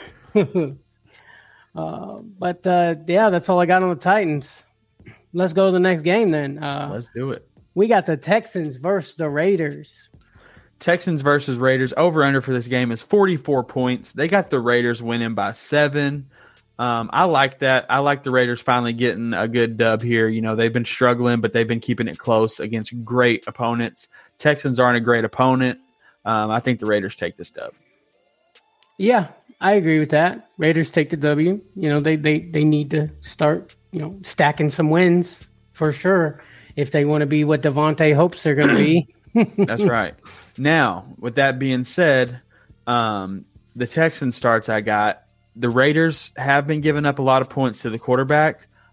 But that's all I got on the Titans. Let's go to the next game then. Let's do it. We got the Texans versus the Raiders. Texans versus Raiders. Over under for this game is 44 points. They got the Raiders winning by 7. I like that. I like the Raiders finally getting a good dub here. They've been struggling, but they've been keeping it close against great opponents. Texans aren't a great opponent. I think the Raiders take this dub. Yeah, I agree with that. Raiders take the W. They need to start, stacking some wins for sure if they want to be what Devontae hopes they're going to be. That's right. Now, with that being said, the Texans starts I got. The Raiders have been giving up a lot of points to the quarterback.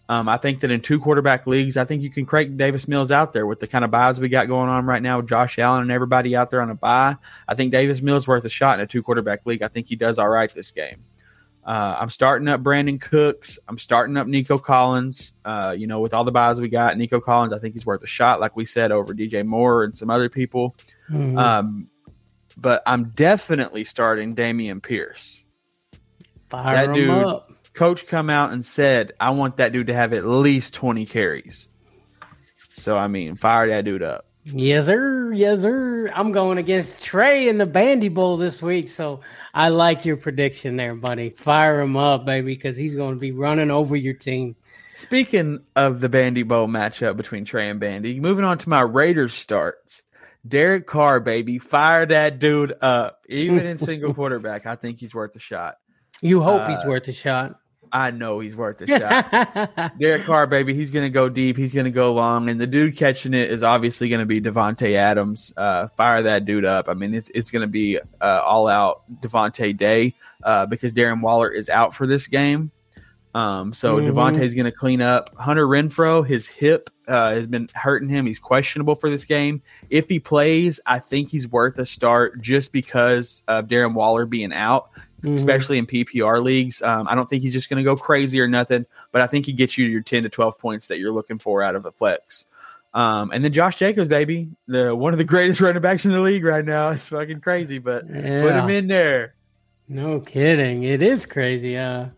I think that in 2 quarterback leagues, I think you can crank Davis Mills out there with the kind of buys we got going on right now with Josh Allen and everybody out there on a buy. I think Davis Mills worth a shot in a 2 quarterback league. I think he does all right this game. I'm starting up Brandon Cooks. I'm starting up Nico Collins. With all the buys we got, Nico Collins, I think he's worth a shot, like we said, over DJ Moore and some other people. Mm-hmm. But I'm definitely starting Dameon Pierce. Fire him up. Coach come out and said, I want that dude to have at least 20 carries. So, fire that dude up. Yes, sir. Yes, sir. I'm going against Trey in the Bandy Bowl this week, so I like your prediction there, buddy. Fire him up, baby, because he's going to be running over your team. Speaking of the Bandy Bowl matchup between Trey and Bandy, moving on to my Raiders starts. Derek Carr, baby, fire that dude up. Even in single quarterback, I think he's worth a shot. You hope he's worth a shot. I know he's worth a shot. Derek Carr, baby, he's going to go deep. He's going to go long. And the dude catching it is obviously going to be Devontae Adams. Fire that dude up. It's going to be all-out Devontae day because Darren Waller is out for this game. Devontae's going to clean up. Hunter Renfrow, his hip has been hurting him. He's questionable for this game. If he plays, I think he's worth a start just because of Darren Waller being out. Especially in PPR leagues. I don't think he's just going to go crazy or nothing, but I think he gets you your 10 to 12 points that you're looking for out of a flex. And then Josh Jacobs, baby, one of the greatest running backs in the league right now. It's fucking crazy, but put him in there. No kidding. It is crazy. I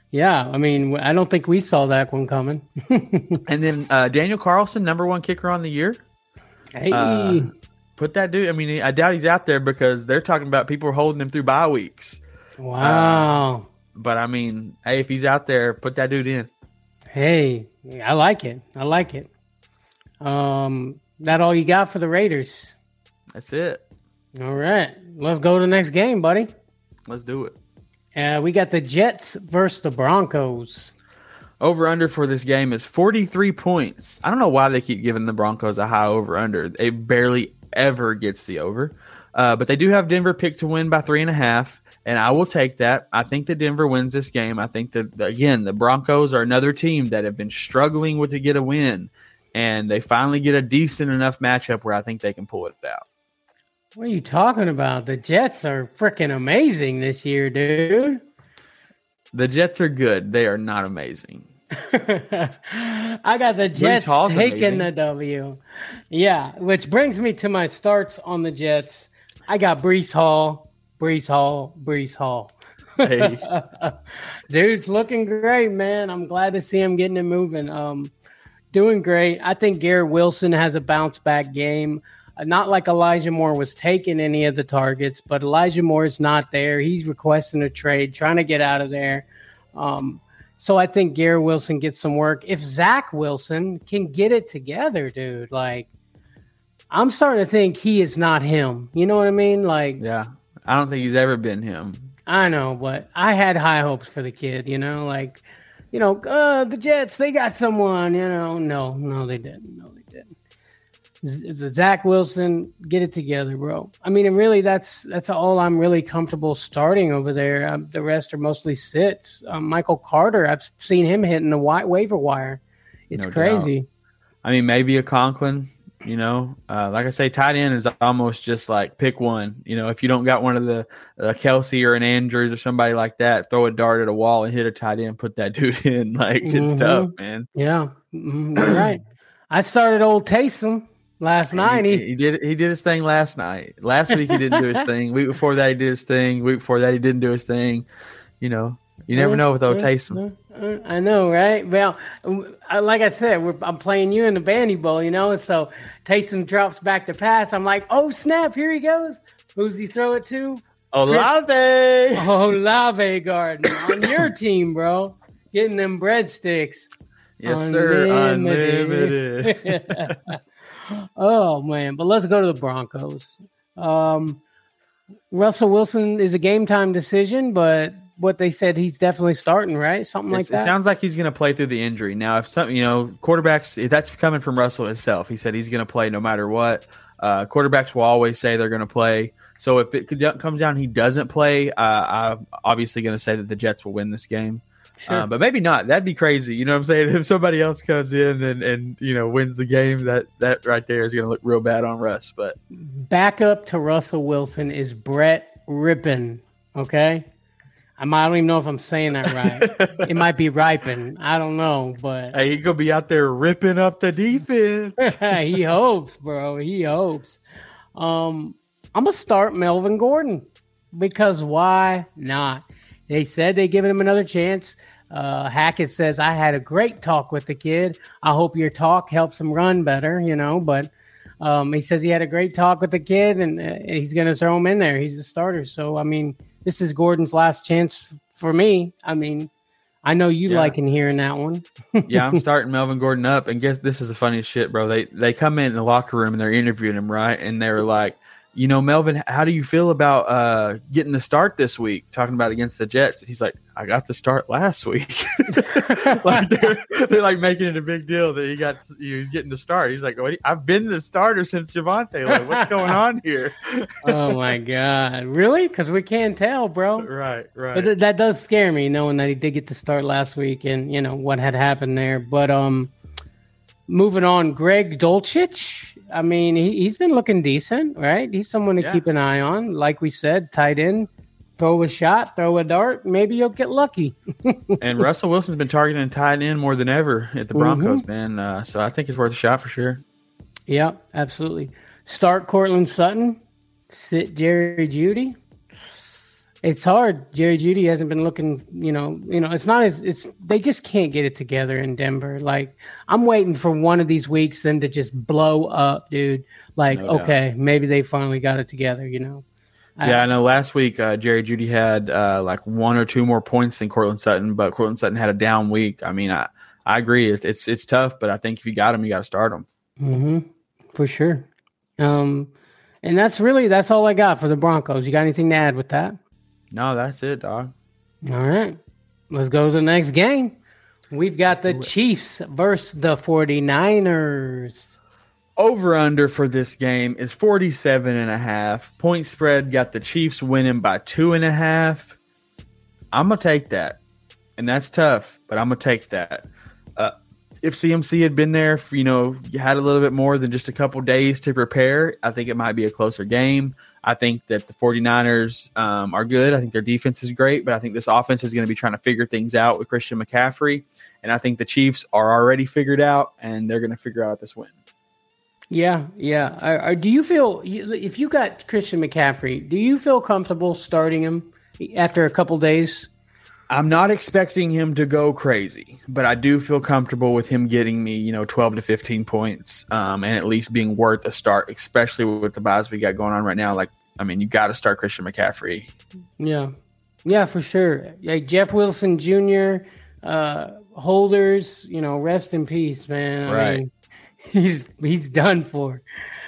don't think we saw that one coming. And then Daniel Carlson, number 1 kicker on the year. Hey. Put that dude. I doubt he's out there because they're talking about people holding him through bye weeks. Wow. But hey, if he's out there, put that dude in. Hey, I like it. That all you got for the Raiders? That's it. All right. Let's go to the next game, buddy. Let's do it. We got the Jets versus the Broncos. Over-under for this game is 43 points. I don't know why they keep giving the Broncos a high over-under. It barely ever gets the over. But they do have Denver picked to win by 3.5. And I will take that. I think that Denver wins this game. I think that, again, the Broncos are another team that have been struggling to get a win. And they finally get a decent enough matchup where I think they can pull it out. What are you talking about? The Jets are freaking amazing this year, dude. The Jets are good. They are not amazing. I got the Jets taking the W. Yeah, which brings me to my starts on the Jets. I got Breece Hall. Hey. Dude's looking great, man. I'm glad to see him getting it moving. Doing great. I think Garrett Wilson has a bounce back game. Not like Elijah Moore was taking any of the targets, but Elijah Moore is not there. He's requesting a trade, trying to get out of there. So I think Garrett Wilson gets some work. If Zach Wilson can get it together, dude, I'm starting to think he is not him. You know what I mean? Yeah. I don't think he's ever been him. I know, but I had high hopes for the kid, the Jets, they got someone, No, they didn't. Zach Wilson, get it together, bro. And really that's all I'm really comfortable starting over there. The rest are mostly sits. Michael Carter, I've seen him hitting the waiver wire. It's no crazy. Doubt. Maybe a Conklin. Like I say, tight end is almost just like pick one. If you don't got one of the Kelsey or an Andrews or somebody like that, throw a dart at a wall and hit a tight end, put that dude in. It's tough, man. Yeah, you're right. I started old Taysom last night. He did his thing last night. Last week he didn't do his thing. Week before that he did his thing. Week before that he didn't do his thing. You never know with old Taysom. I know, right? Well, like I said, I'm playing you in the Bandy Bowl, so Taysom drops back to pass. I'm like, oh, snap, here he goes. Who's he throw it to? Olave Garden on your team, bro. Getting them breadsticks. Yes, sir. Unlimited. Oh, man. But let's go to the Broncos. Russell Wilson is a game-time decision, but what they said, he's definitely starting, right? Something like that. It sounds like he's going to play through the injury. Now, if some, quarterbacks, if that's coming from Russell himself. He said he's going to play no matter what. Quarterbacks will always say they're going to play. So if it comes down he doesn't play, I'm obviously going to say that the Jets will win this game. Sure. But maybe not. That'd be crazy. You know what I'm saying? If somebody else comes in and wins the game, that right there is going to look real bad on Russ. But backup to Russell Wilson is Brett Rippin. Okay. I don't even know if I'm saying that right. It might be Ripon. I don't know, but hey, he could be out there ripping up the defense. he hopes, bro. He hopes. I'm gonna start Melvin Gordon because why not? They said they giving him another chance. Hackett says I had a great talk with the kid. I hope your talk helps him run better. But he says he had a great talk with the kid, and he's gonna throw him in there. He's the starter, so I mean. This is Gordon's last chance for me. I mean, I know you liking hearing that one. Yeah, I'm starting Melvin Gordon up. And guess this is the funniest shit, bro. They come in the locker room and they're interviewing him, right? And they're like, Melvin, how do you feel about getting the start this week? Talking about against the Jets. He's like, I got the start last week. Like they're like making it a big deal that he's getting the start. He's like, I've been the starter since Javonte. Like, what's going on here? Oh my God, really? Because we can't tell, bro. Right. But that does scare me, knowing that he did get the start last week, and what had happened there. But moving on, Greg Dulcich. I mean, he's been looking decent, right? He's someone to keep an eye on. Like we said, tight end, throw a shot, throw a dart. Maybe you'll get lucky. And Russell Wilson's been targeting tight end more than ever at the Broncos, man. So I think it's worth a shot for sure. Yeah, absolutely. Start Cortland Sutton. Sit Jerry Jeudy. It's hard. Jerry Jeudy hasn't been looking, it's not they just can't get it together in Denver. Like, I'm waiting for one of these weeks them to just blow up, dude. Like, okay, maybe they finally got it together, Yeah, I know last week Jerry Jeudy had like one or two more points than Cortland Sutton, but Cortland Sutton had a down week. I mean, I agree. It's tough, but I think if you got him, you got to start him. Mm-hmm. For sure. And that's all I got for the Broncos. You got anything to add with that? No, that's it, dog. All right. Let's go to the next game. We've got the Chiefs versus the 49ers. Over-under for this game is 47.5. Point spread got the Chiefs winning by 2.5. I'm going to take that. And that's tough, but I'm going to take that. If CMC had been there, you had a little bit more than just a couple days to prepare, I think it might be a closer game. I think that the 49ers are good. I think their defense is great, but I think this offense is going to be trying to figure things out with Christian McCaffrey. And I think the Chiefs are already figured out, and they're going to figure out this win. Yeah. Do you feel, if you got Christian McCaffrey, do you feel comfortable starting him after a couple days? I'm not expecting him to go crazy, but I do feel comfortable with him getting me, 12 to 15 points and at least being worth a start, especially with the buys we got going on right now. Like, I mean, you got to start Christian McCaffrey. Yeah, for sure. Yeah, Jeff Wilson Jr., holders, rest in peace, man. Right. I mean, he's done for.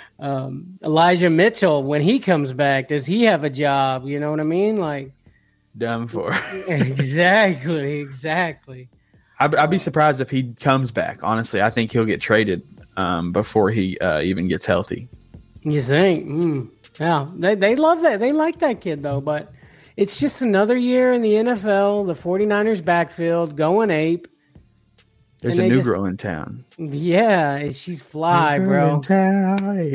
Elijah Mitchell, when he comes back, does he have a job? You know what I mean? Like, done for. Exactly. I'd be surprised if he comes back. Honestly, I think he'll get traded before he even gets healthy. You think? Yeah, they love that. They like that kid, though. But it's just another year in the NFL, the 49ers backfield going ape. There's a new girl in town. Yeah, she's fly, bro. In town.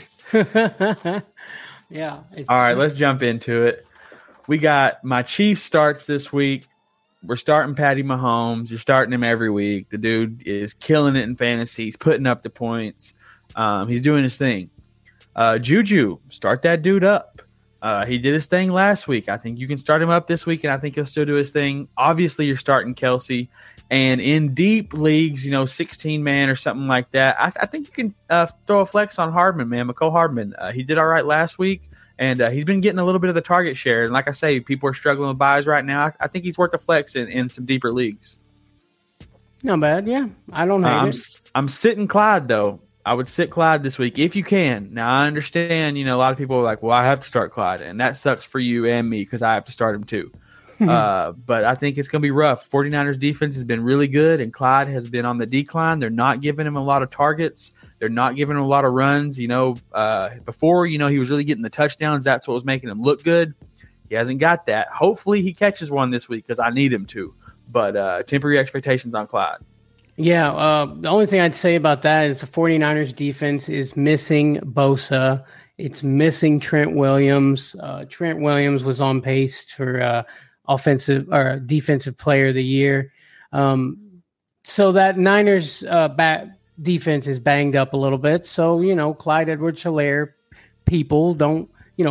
Yeah. All right, let's jump into it. We got my Chiefs starts this week. We're starting Patty Mahomes. You're starting him every week. The dude is killing it in fantasy. He's putting up the points. He's doing his thing. Juju, start that dude up. He did his thing last week. I think you can start him up this week, and I think he'll still do his thing. Obviously, you're starting Kelsey. And in deep leagues, 16-man or something like that, I think you can throw a flex on Hardman, man. Mecole Hardman. He did all right last week. And he's been getting a little bit of the target share. And like I say, people are struggling with buys right now. I think he's worth a flex in some deeper leagues. Not bad, yeah. I don't hate it. I'm sitting Clyde, though. I would sit Clyde this week if you can. Now, I understand, a lot of people are like, well, I have to start Clyde. And that sucks for you and me because I have to start him too. But I think it's going to be rough. 49ers defense has been really good, and Clyde has been on the decline. They're not giving him a lot of targets. They're not giving him a lot of runs. Before, he was really getting the touchdowns. That's what was making him look good. He hasn't got that. Hopefully he catches one this week because I need him to. but temper your expectations on Clyde. Yeah, the only thing I'd say about that is the 49ers defense is missing Bosa. It's missing Trent Williams. Trent Williams was on pace for offensive or defensive player of the year. So that Niners back defense is banged up a little bit. So, Clyde Edwards-Helaire people don't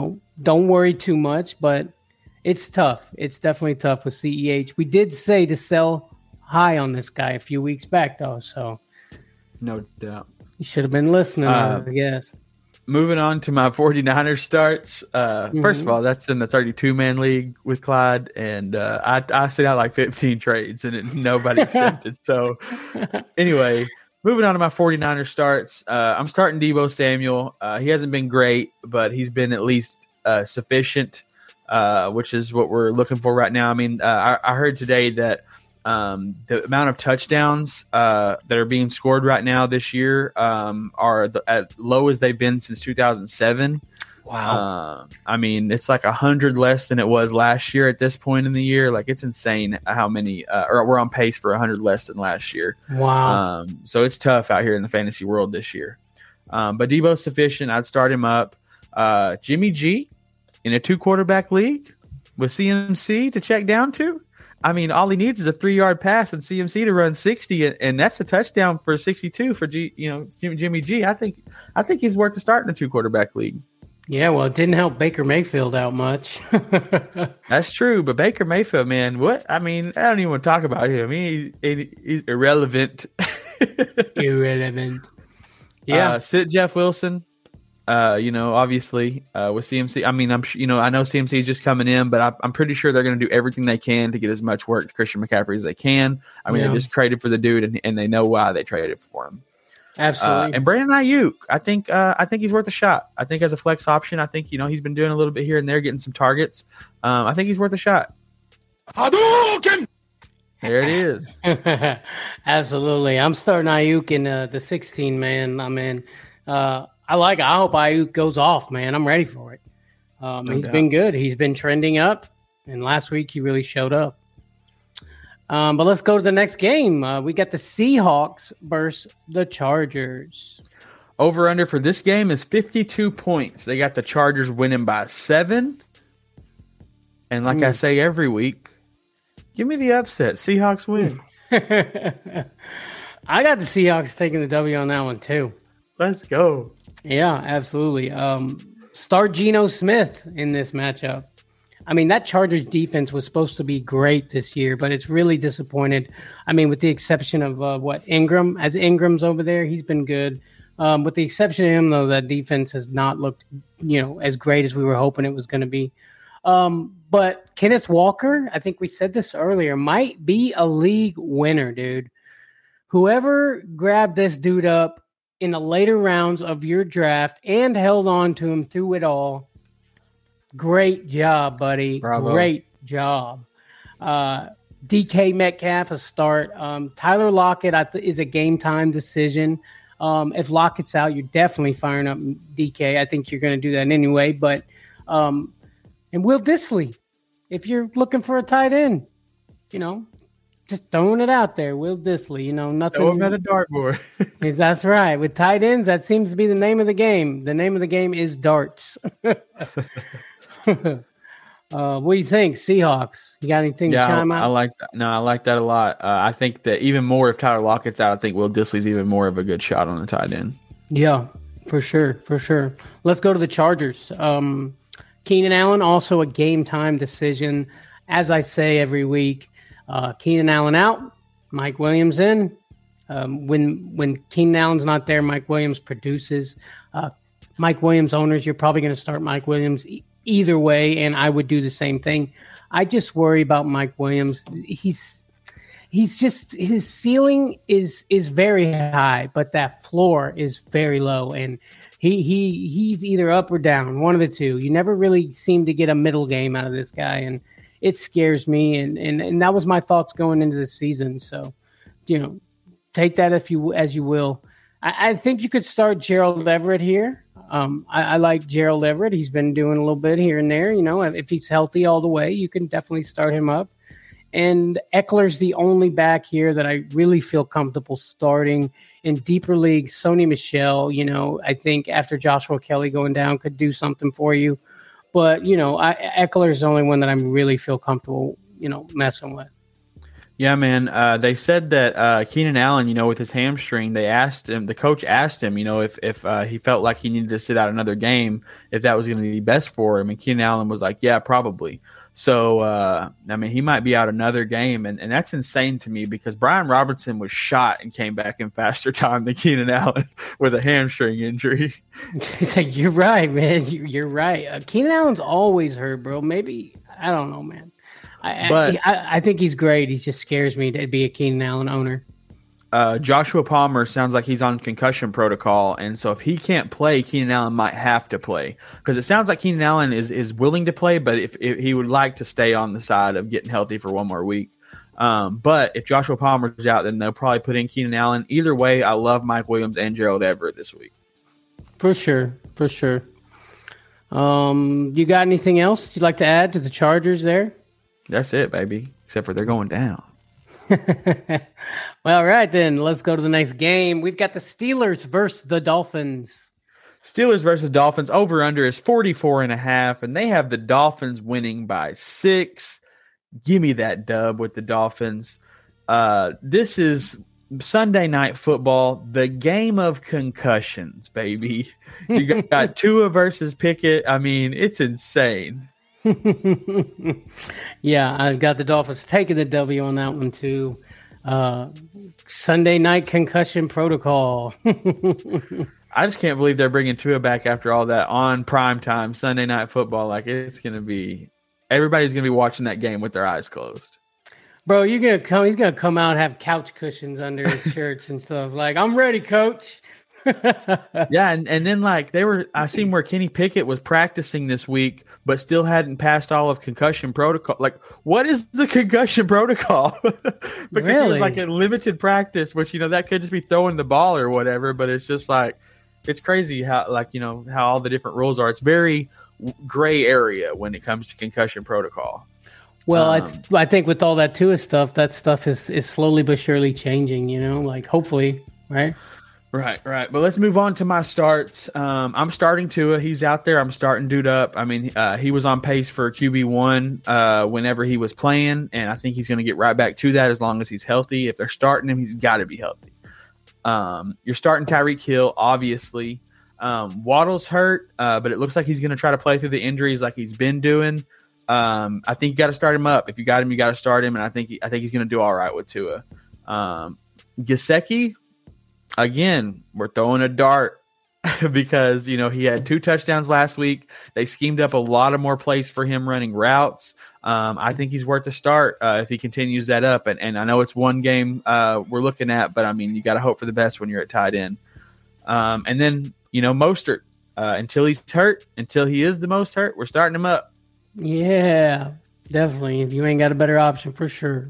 worry too much, but it's tough. It's definitely tough with CEH. We did say to sell high on this guy a few weeks back, though. So no doubt. You should have been listening, I guess. Moving on to my 49ers starts. First of all, that's in the 32-man league with Clyde, and I sent out like 15 trades, and nobody accepted. So anyway, moving on to my 49ers starts. I'm starting Deebo Samuel. He hasn't been great, but he's been at least sufficient, which is what we're looking for right now. I mean, I heard today that the amount of touchdowns that are being scored right now this year are at low as they've been since 2007. Wow. I mean, it's like 100 less than it was last year at this point in the year. Like, it's insane how many or we're on pace for 100 less than last year. Wow. So it's tough out here in the fantasy world this year. But Deebo's sufficient. I'd start him up. Jimmy G in a 2-quarterback league with CMC to check down to. I mean, all he needs is a 3-yard pass and CMC to run 60, and that's a touchdown for 62 for Jimmy G. I think he's worth the start in a 2-quarterback league. Yeah, well, it didn't help Baker Mayfield out much. That's true, but Baker Mayfield, man, what? I mean, I don't even want to talk about him. He's irrelevant. Irrelevant. Yeah. Sit Jeff Wilson. Obviously, with CMC, I mean, I know CMC is just coming in, but I'm pretty sure they're going to do everything they can to get as much work to Christian McCaffrey as they can. I mean, They just traded for the dude, and they know why they traded for him. Absolutely. And Brandon Ayuk, I think he's worth a shot. I think as a flex option, I think he's been doing a little bit here and there, getting some targets. I think he's worth a shot. Hadouken! There it is. Absolutely. I'm starting Ayuk in the 16, man. I mean, I hope Ayuk goes off, man. I'm ready for it. He's been good. He's been trending up, and last week he really showed up. But let's go to the next game. We got the Seahawks versus the Chargers. Over-under for this game is 52 points. They got the Chargers winning by 7. And like I say every week, give me the upset. Seahawks win. I got the Seahawks taking the W on that one, too. Let's go. Yeah, absolutely. Start Geno Smith in this matchup. I mean, that Chargers defense was supposed to be great this year, but it's really disappointed. I mean, with the exception of Ingram. As Ingram's over there, he's been good. With the exception of him, though, that defense has not looked, as great as we were hoping it was going to be. But Kenneth Walker, I think we said this earlier, might be a league winner, dude. Whoever grabbed this dude up in the later rounds of your draft and held on to him through it all, great job, buddy. Bravo. Great job. DK Metcalf, a start. Tyler Lockett is a game-time decision. If Lockett's out, you're definitely firing up DK. I think you're going to do that anyway. But and Will Dissly, if you're looking for a tight end, just throwing it out there. Will Dissly, nothing. Throw him at a dartboard. That's right. With tight ends, that seems to be the name of the game. The name of the game is darts. What do you think, Seahawks? You got anything to chime out? I like that. No, I like that a lot. I think that even more if Tyler Lockett's out, I think Will Dissly's even more of a good shot on the tight end. Yeah, for sure. Let's go to the Chargers. Keenan Allen, also a game-time decision. As I say every week, Keenan Allen out, Mike Williams in. When Keenan Allen's not there, Mike Williams produces. Mike Williams owners, you're probably going to start Mike Williams either way, and I would do the same thing. I just worry about Mike Williams. He's just, his ceiling is very high, but that floor is very low, and he's either up or down, one of the two. You never really seem to get a middle game out of this guy, and it scares me, and that was my thoughts going into the season. So, take that as you will. I think you could start Gerald Everett here. I like Gerald Everett. He's been doing a little bit here and there. If he's healthy all the way, you can definitely start him up. And Eckler's the only back here that I really feel comfortable starting. In deeper leagues, Sony Michel, I think after Joshua Kelly going down could do something for you. But, Eckler's the only one that I really feel comfortable, messing with. Yeah, man. They said that Keenan Allen, with his hamstring, the coach asked him, if he felt like he needed to sit out another game, if that was going to be best for him. And Keenan Allen was like, yeah, probably. So, he might be out another game. And that's insane to me because Brian Robinson was shot and came back in faster time than Keenan Allen with a hamstring injury. It's like, you're right, man. You're right. Keenan Allen's always hurt, bro. Maybe, I don't know, man. I think he's great. He just scares me to be a Keenan Allen owner. Joshua Palmer sounds like he's on concussion protocol, and so if he can't play, Keenan Allen might have to play because it sounds like Keenan Allen is willing to play, but if he would like to stay on the side of getting healthy for one more week. But if Joshua Palmer's out, then they'll probably put in Keenan Allen. Either way, I love Mike Williams and Gerald Everett this week. For sure. You got anything else you'd like to add to the Chargers there? That's it, baby. Except for they're going down. Well, all right, then. Let's go to the next game. We've got the Steelers versus the Dolphins. Steelers versus Dolphins. Over-under is 44.5, and they have the Dolphins winning by 6. Give me that dub with the Dolphins. This is Sunday Night Football, the game of concussions, baby. You got Tua versus Pickett. I mean, it's insane. Yeah, I've got the Dolphins taking the W on that one too. Sunday night concussion protocol. I just can't believe they're bringing Tua back after all that on primetime Sunday Night Football. Like, it's going to be – everybody's going to be watching that game with their eyes closed. Bro, he's going to come out and have couch cushions under his shirts and stuff. Like, I'm ready, coach. Yeah, and then like I seen where Kenny Pickett was practicing this week, but still hadn't passed all of concussion protocol. Like, what is the concussion protocol? Because really? It was like a limited practice, which that could just be throwing the ball or whatever. But it's just like it's crazy how how all the different rules are. It's very gray area when it comes to concussion protocol. Well, I think with all that Tua stuff, that stuff is slowly but surely changing. Like hopefully, right? Right. But let's move on to my starts. I'm starting Tua. He's out there. I'm starting Dude up. I mean, he was on pace for QB1 whenever he was playing, and I think he's going to get right back to that as long as he's healthy. If they're starting him, he's got to be healthy. You're starting Tyreek Hill, obviously. Waddle's hurt, but it looks like he's going to try to play through the injuries like he's been doing. I think you got to start him up. If you got him, you got to start him, and I think he's going to do all right with Tua. Gesicki. Again, we're throwing a dart because, he had 2 touchdowns last week. They schemed up a lot of more plays for him running routes. I think he's worth a start if he continues that up. And I know it's one game we're looking at, but, I mean, you got to hope for the best when you're at tight end. And then, Mostert, until he's hurt, until he is the most hurt, we're starting him up. Yeah, definitely. If you ain't got a better option, for sure.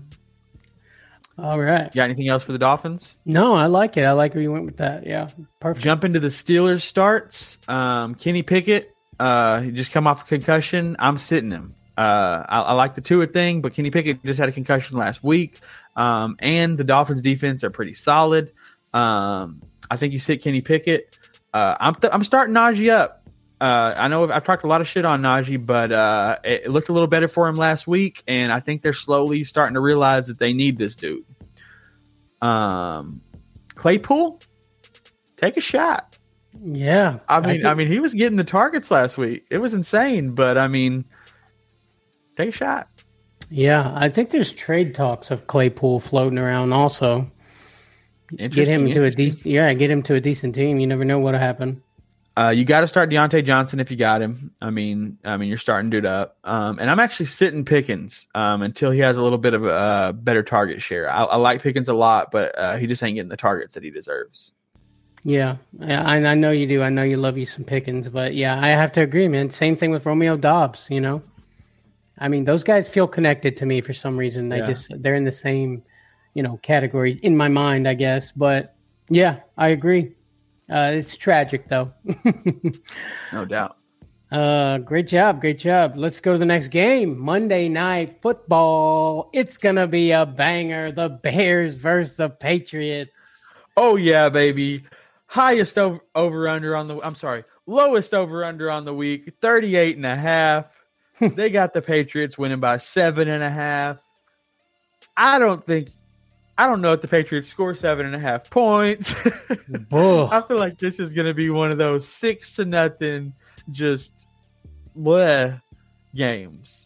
All right. Got anything else for the Dolphins? No, I like it. I like where you went with that. Yeah, perfect. Jump into the Steelers starts. Kenny Pickett, he just come off a concussion. I'm sitting him. I like the Tua thing, but Kenny Pickett just had a concussion last week. And the Dolphins defense are pretty solid. I think you sit Kenny Pickett. I'm starting Najee up. I know I've talked a lot of shit on Najee, but it looked a little better for him last week, and I think they're slowly starting to realize that they need this dude. Claypool, take a shot. Yeah, I mean, he was getting the targets last week. It was insane, but I mean, take a shot. Yeah, I think there's trade talks of Claypool floating around. Also, get him to a decent team. You never know what'll happen. You got to start Deontay Johnson if you got him. I mean, you're starting Dude up. And I'm actually sitting Pickens until he has a little bit of a better target share. I like Pickens a lot, but he just ain't getting the targets that he deserves. Yeah, I know you do. I know you love you some Pickens, but yeah, I have to agree, man. Same thing with Romeo Doubs. I mean, those guys feel connected to me for some reason. They're in the same, category in my mind, I guess. But yeah, I agree. It's tragic, though. No doubt. Great job. Let's go to the next game. Monday Night Football. It's going to be a banger. The Bears versus the Patriots. Oh, yeah, baby. Lowest over-under on the week, 38.5. They got the Patriots winning by 7.5. I don't know if the Patriots score 7.5 points. I feel like this is going to be one of those 6-0 just games.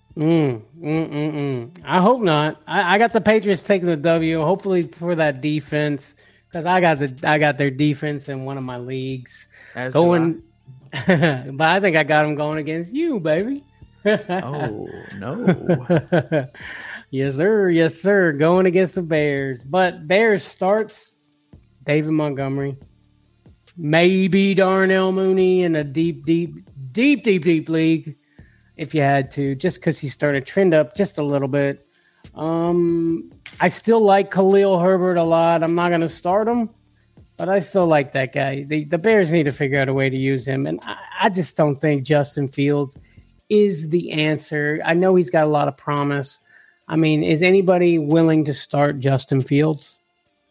I hope not. I got the Patriots taking the W, hopefully for that defense, because I got their defense in one of my leagues. But I think I got them going against you, baby. Oh no. Yes, sir. Going against the Bears. But Bears starts David Montgomery. Maybe Darnell Mooney in a deep league if you had to, just because he started to trend up just a little bit. I still like Khalil Herbert a lot. I'm not going to start him, but I still like that guy. The Bears need to figure out a way to use him, and I just don't think Justin Fields is the answer. I know he's got a lot of promise. I mean, is anybody willing to start Justin Fields?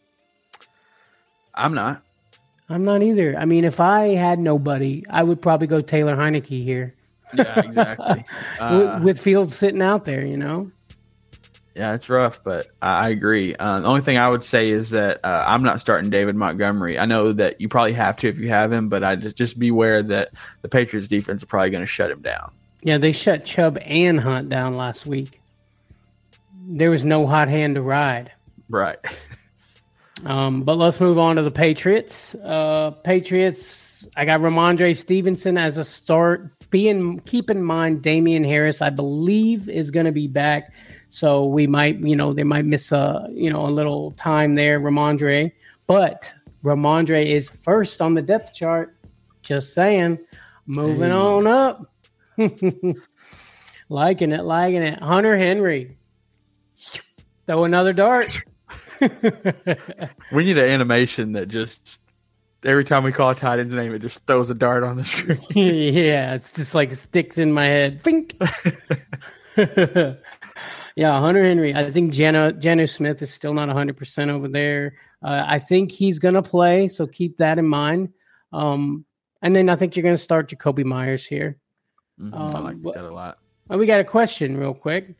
I'm not either. I mean, if I had nobody, I would probably go Taylor Heineke here. Yeah, exactly. With Fields sitting out there, you know? Yeah, it's rough, but I agree. The only thing I would say is that I'm not starting David Montgomery. I know that you probably have to if you have him, but I just beware that the Patriots defense are probably going to shut him down. Yeah, they shut Chubb and Hunt down last week. There was no hot hand to ride. Right. But let's move on to the Patriots. Patriots, I got Ramondre Stevenson as a start. Keep in mind, Damian Harris, I believe, is going to be back. So we might, they might miss a little time there, Ramondre. But Ramondre is first on the depth chart. Just saying. Moving on up. Liking it. Hunter Henry. Throw another dart. We need an animation that just every time we call a tight end's name, it just throws a dart on the screen. Yeah, it's just like sticks in my head. Bink. Yeah, Hunter Henry. I think Geno Smith is still not 100% over there. I think he's going to play, so keep that in mind. And then I think you're going to start Jacoby Myers here. I like that a lot. We got a question real quick.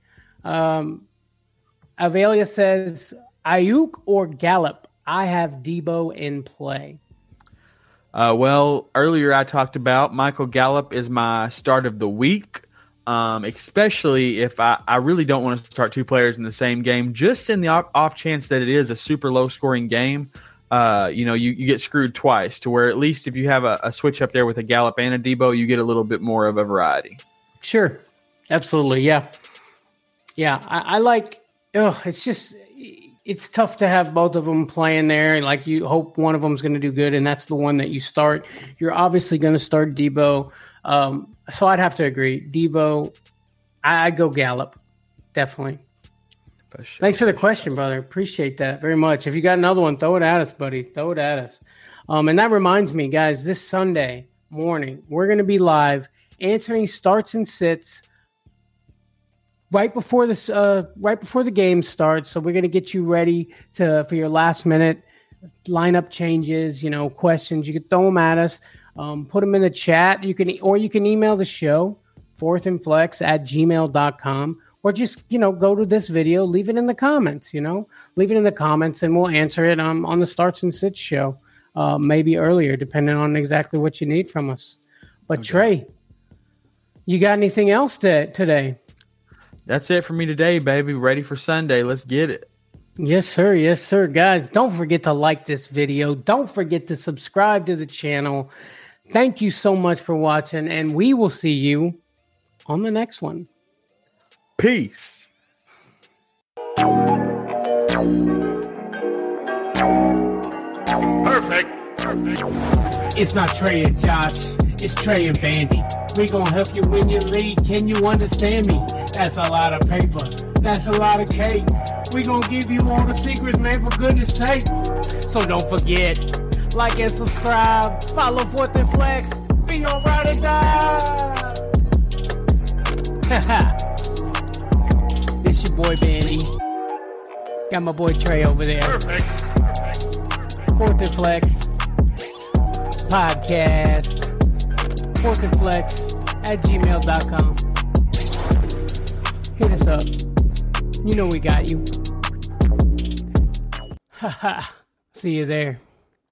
Avelia says, Ayuk or Gallup? I have Debo in play. Well, earlier I talked about Michael Gallup is my start of the week, especially if I really don't want to start two players in the same game, just in the off chance that it is a super low-scoring game. You get screwed twice, to where at least if you have a switch up there with a Gallup and a Debo, you get a little bit more of a variety. Sure. Absolutely. Yeah. I like – it's just – it's tough to have both of them playing there. Like, you hope one of them is going to do good, and that's the one that you start. You're obviously going to start Debo. So I'd have to agree. Debo, I'd go Gallup. Definitely. Thanks for the question, brother. Appreciate that very much. If you got another one, throw it at us, buddy. Throw it at us. And that reminds me, guys, this Sunday morning, we're going to be live answering starts and sits right before the game starts. So we're going to get you ready for your last minute lineup changes, questions. You can throw them at us, put them in the chat. You can email the show, fourthandflex@gmail.com, or just, go to this video, leave it in the comments, leave it in the comments, and we'll answer it on the Starts and Sits show, maybe earlier, depending on exactly what you need from us. But okay. Trey, you got anything else today? That's it for me today, baby. Ready for Sunday. Let's get it. Yes, sir. Yes, sir. Guys, don't forget to like this video. Don't forget to subscribe to the channel. Thank you so much for watching, and we will see you on the next one. Peace. Perfect. It's not Trey and Josh. It's Trey and Bandy. We gonna help you win your league. Can you understand me? That's a lot of paper. That's a lot of cake. We gonna give you all the secrets, man, for goodness sake. So don't forget, like and subscribe. Follow Fourth and Flex. be on ride or die. This your boy Bandy. Got my boy Trey over there. Perfect. Fourth and Flex podcast. Fourth and Flex at gmail.com. Hit us up. You know we got you. See you there.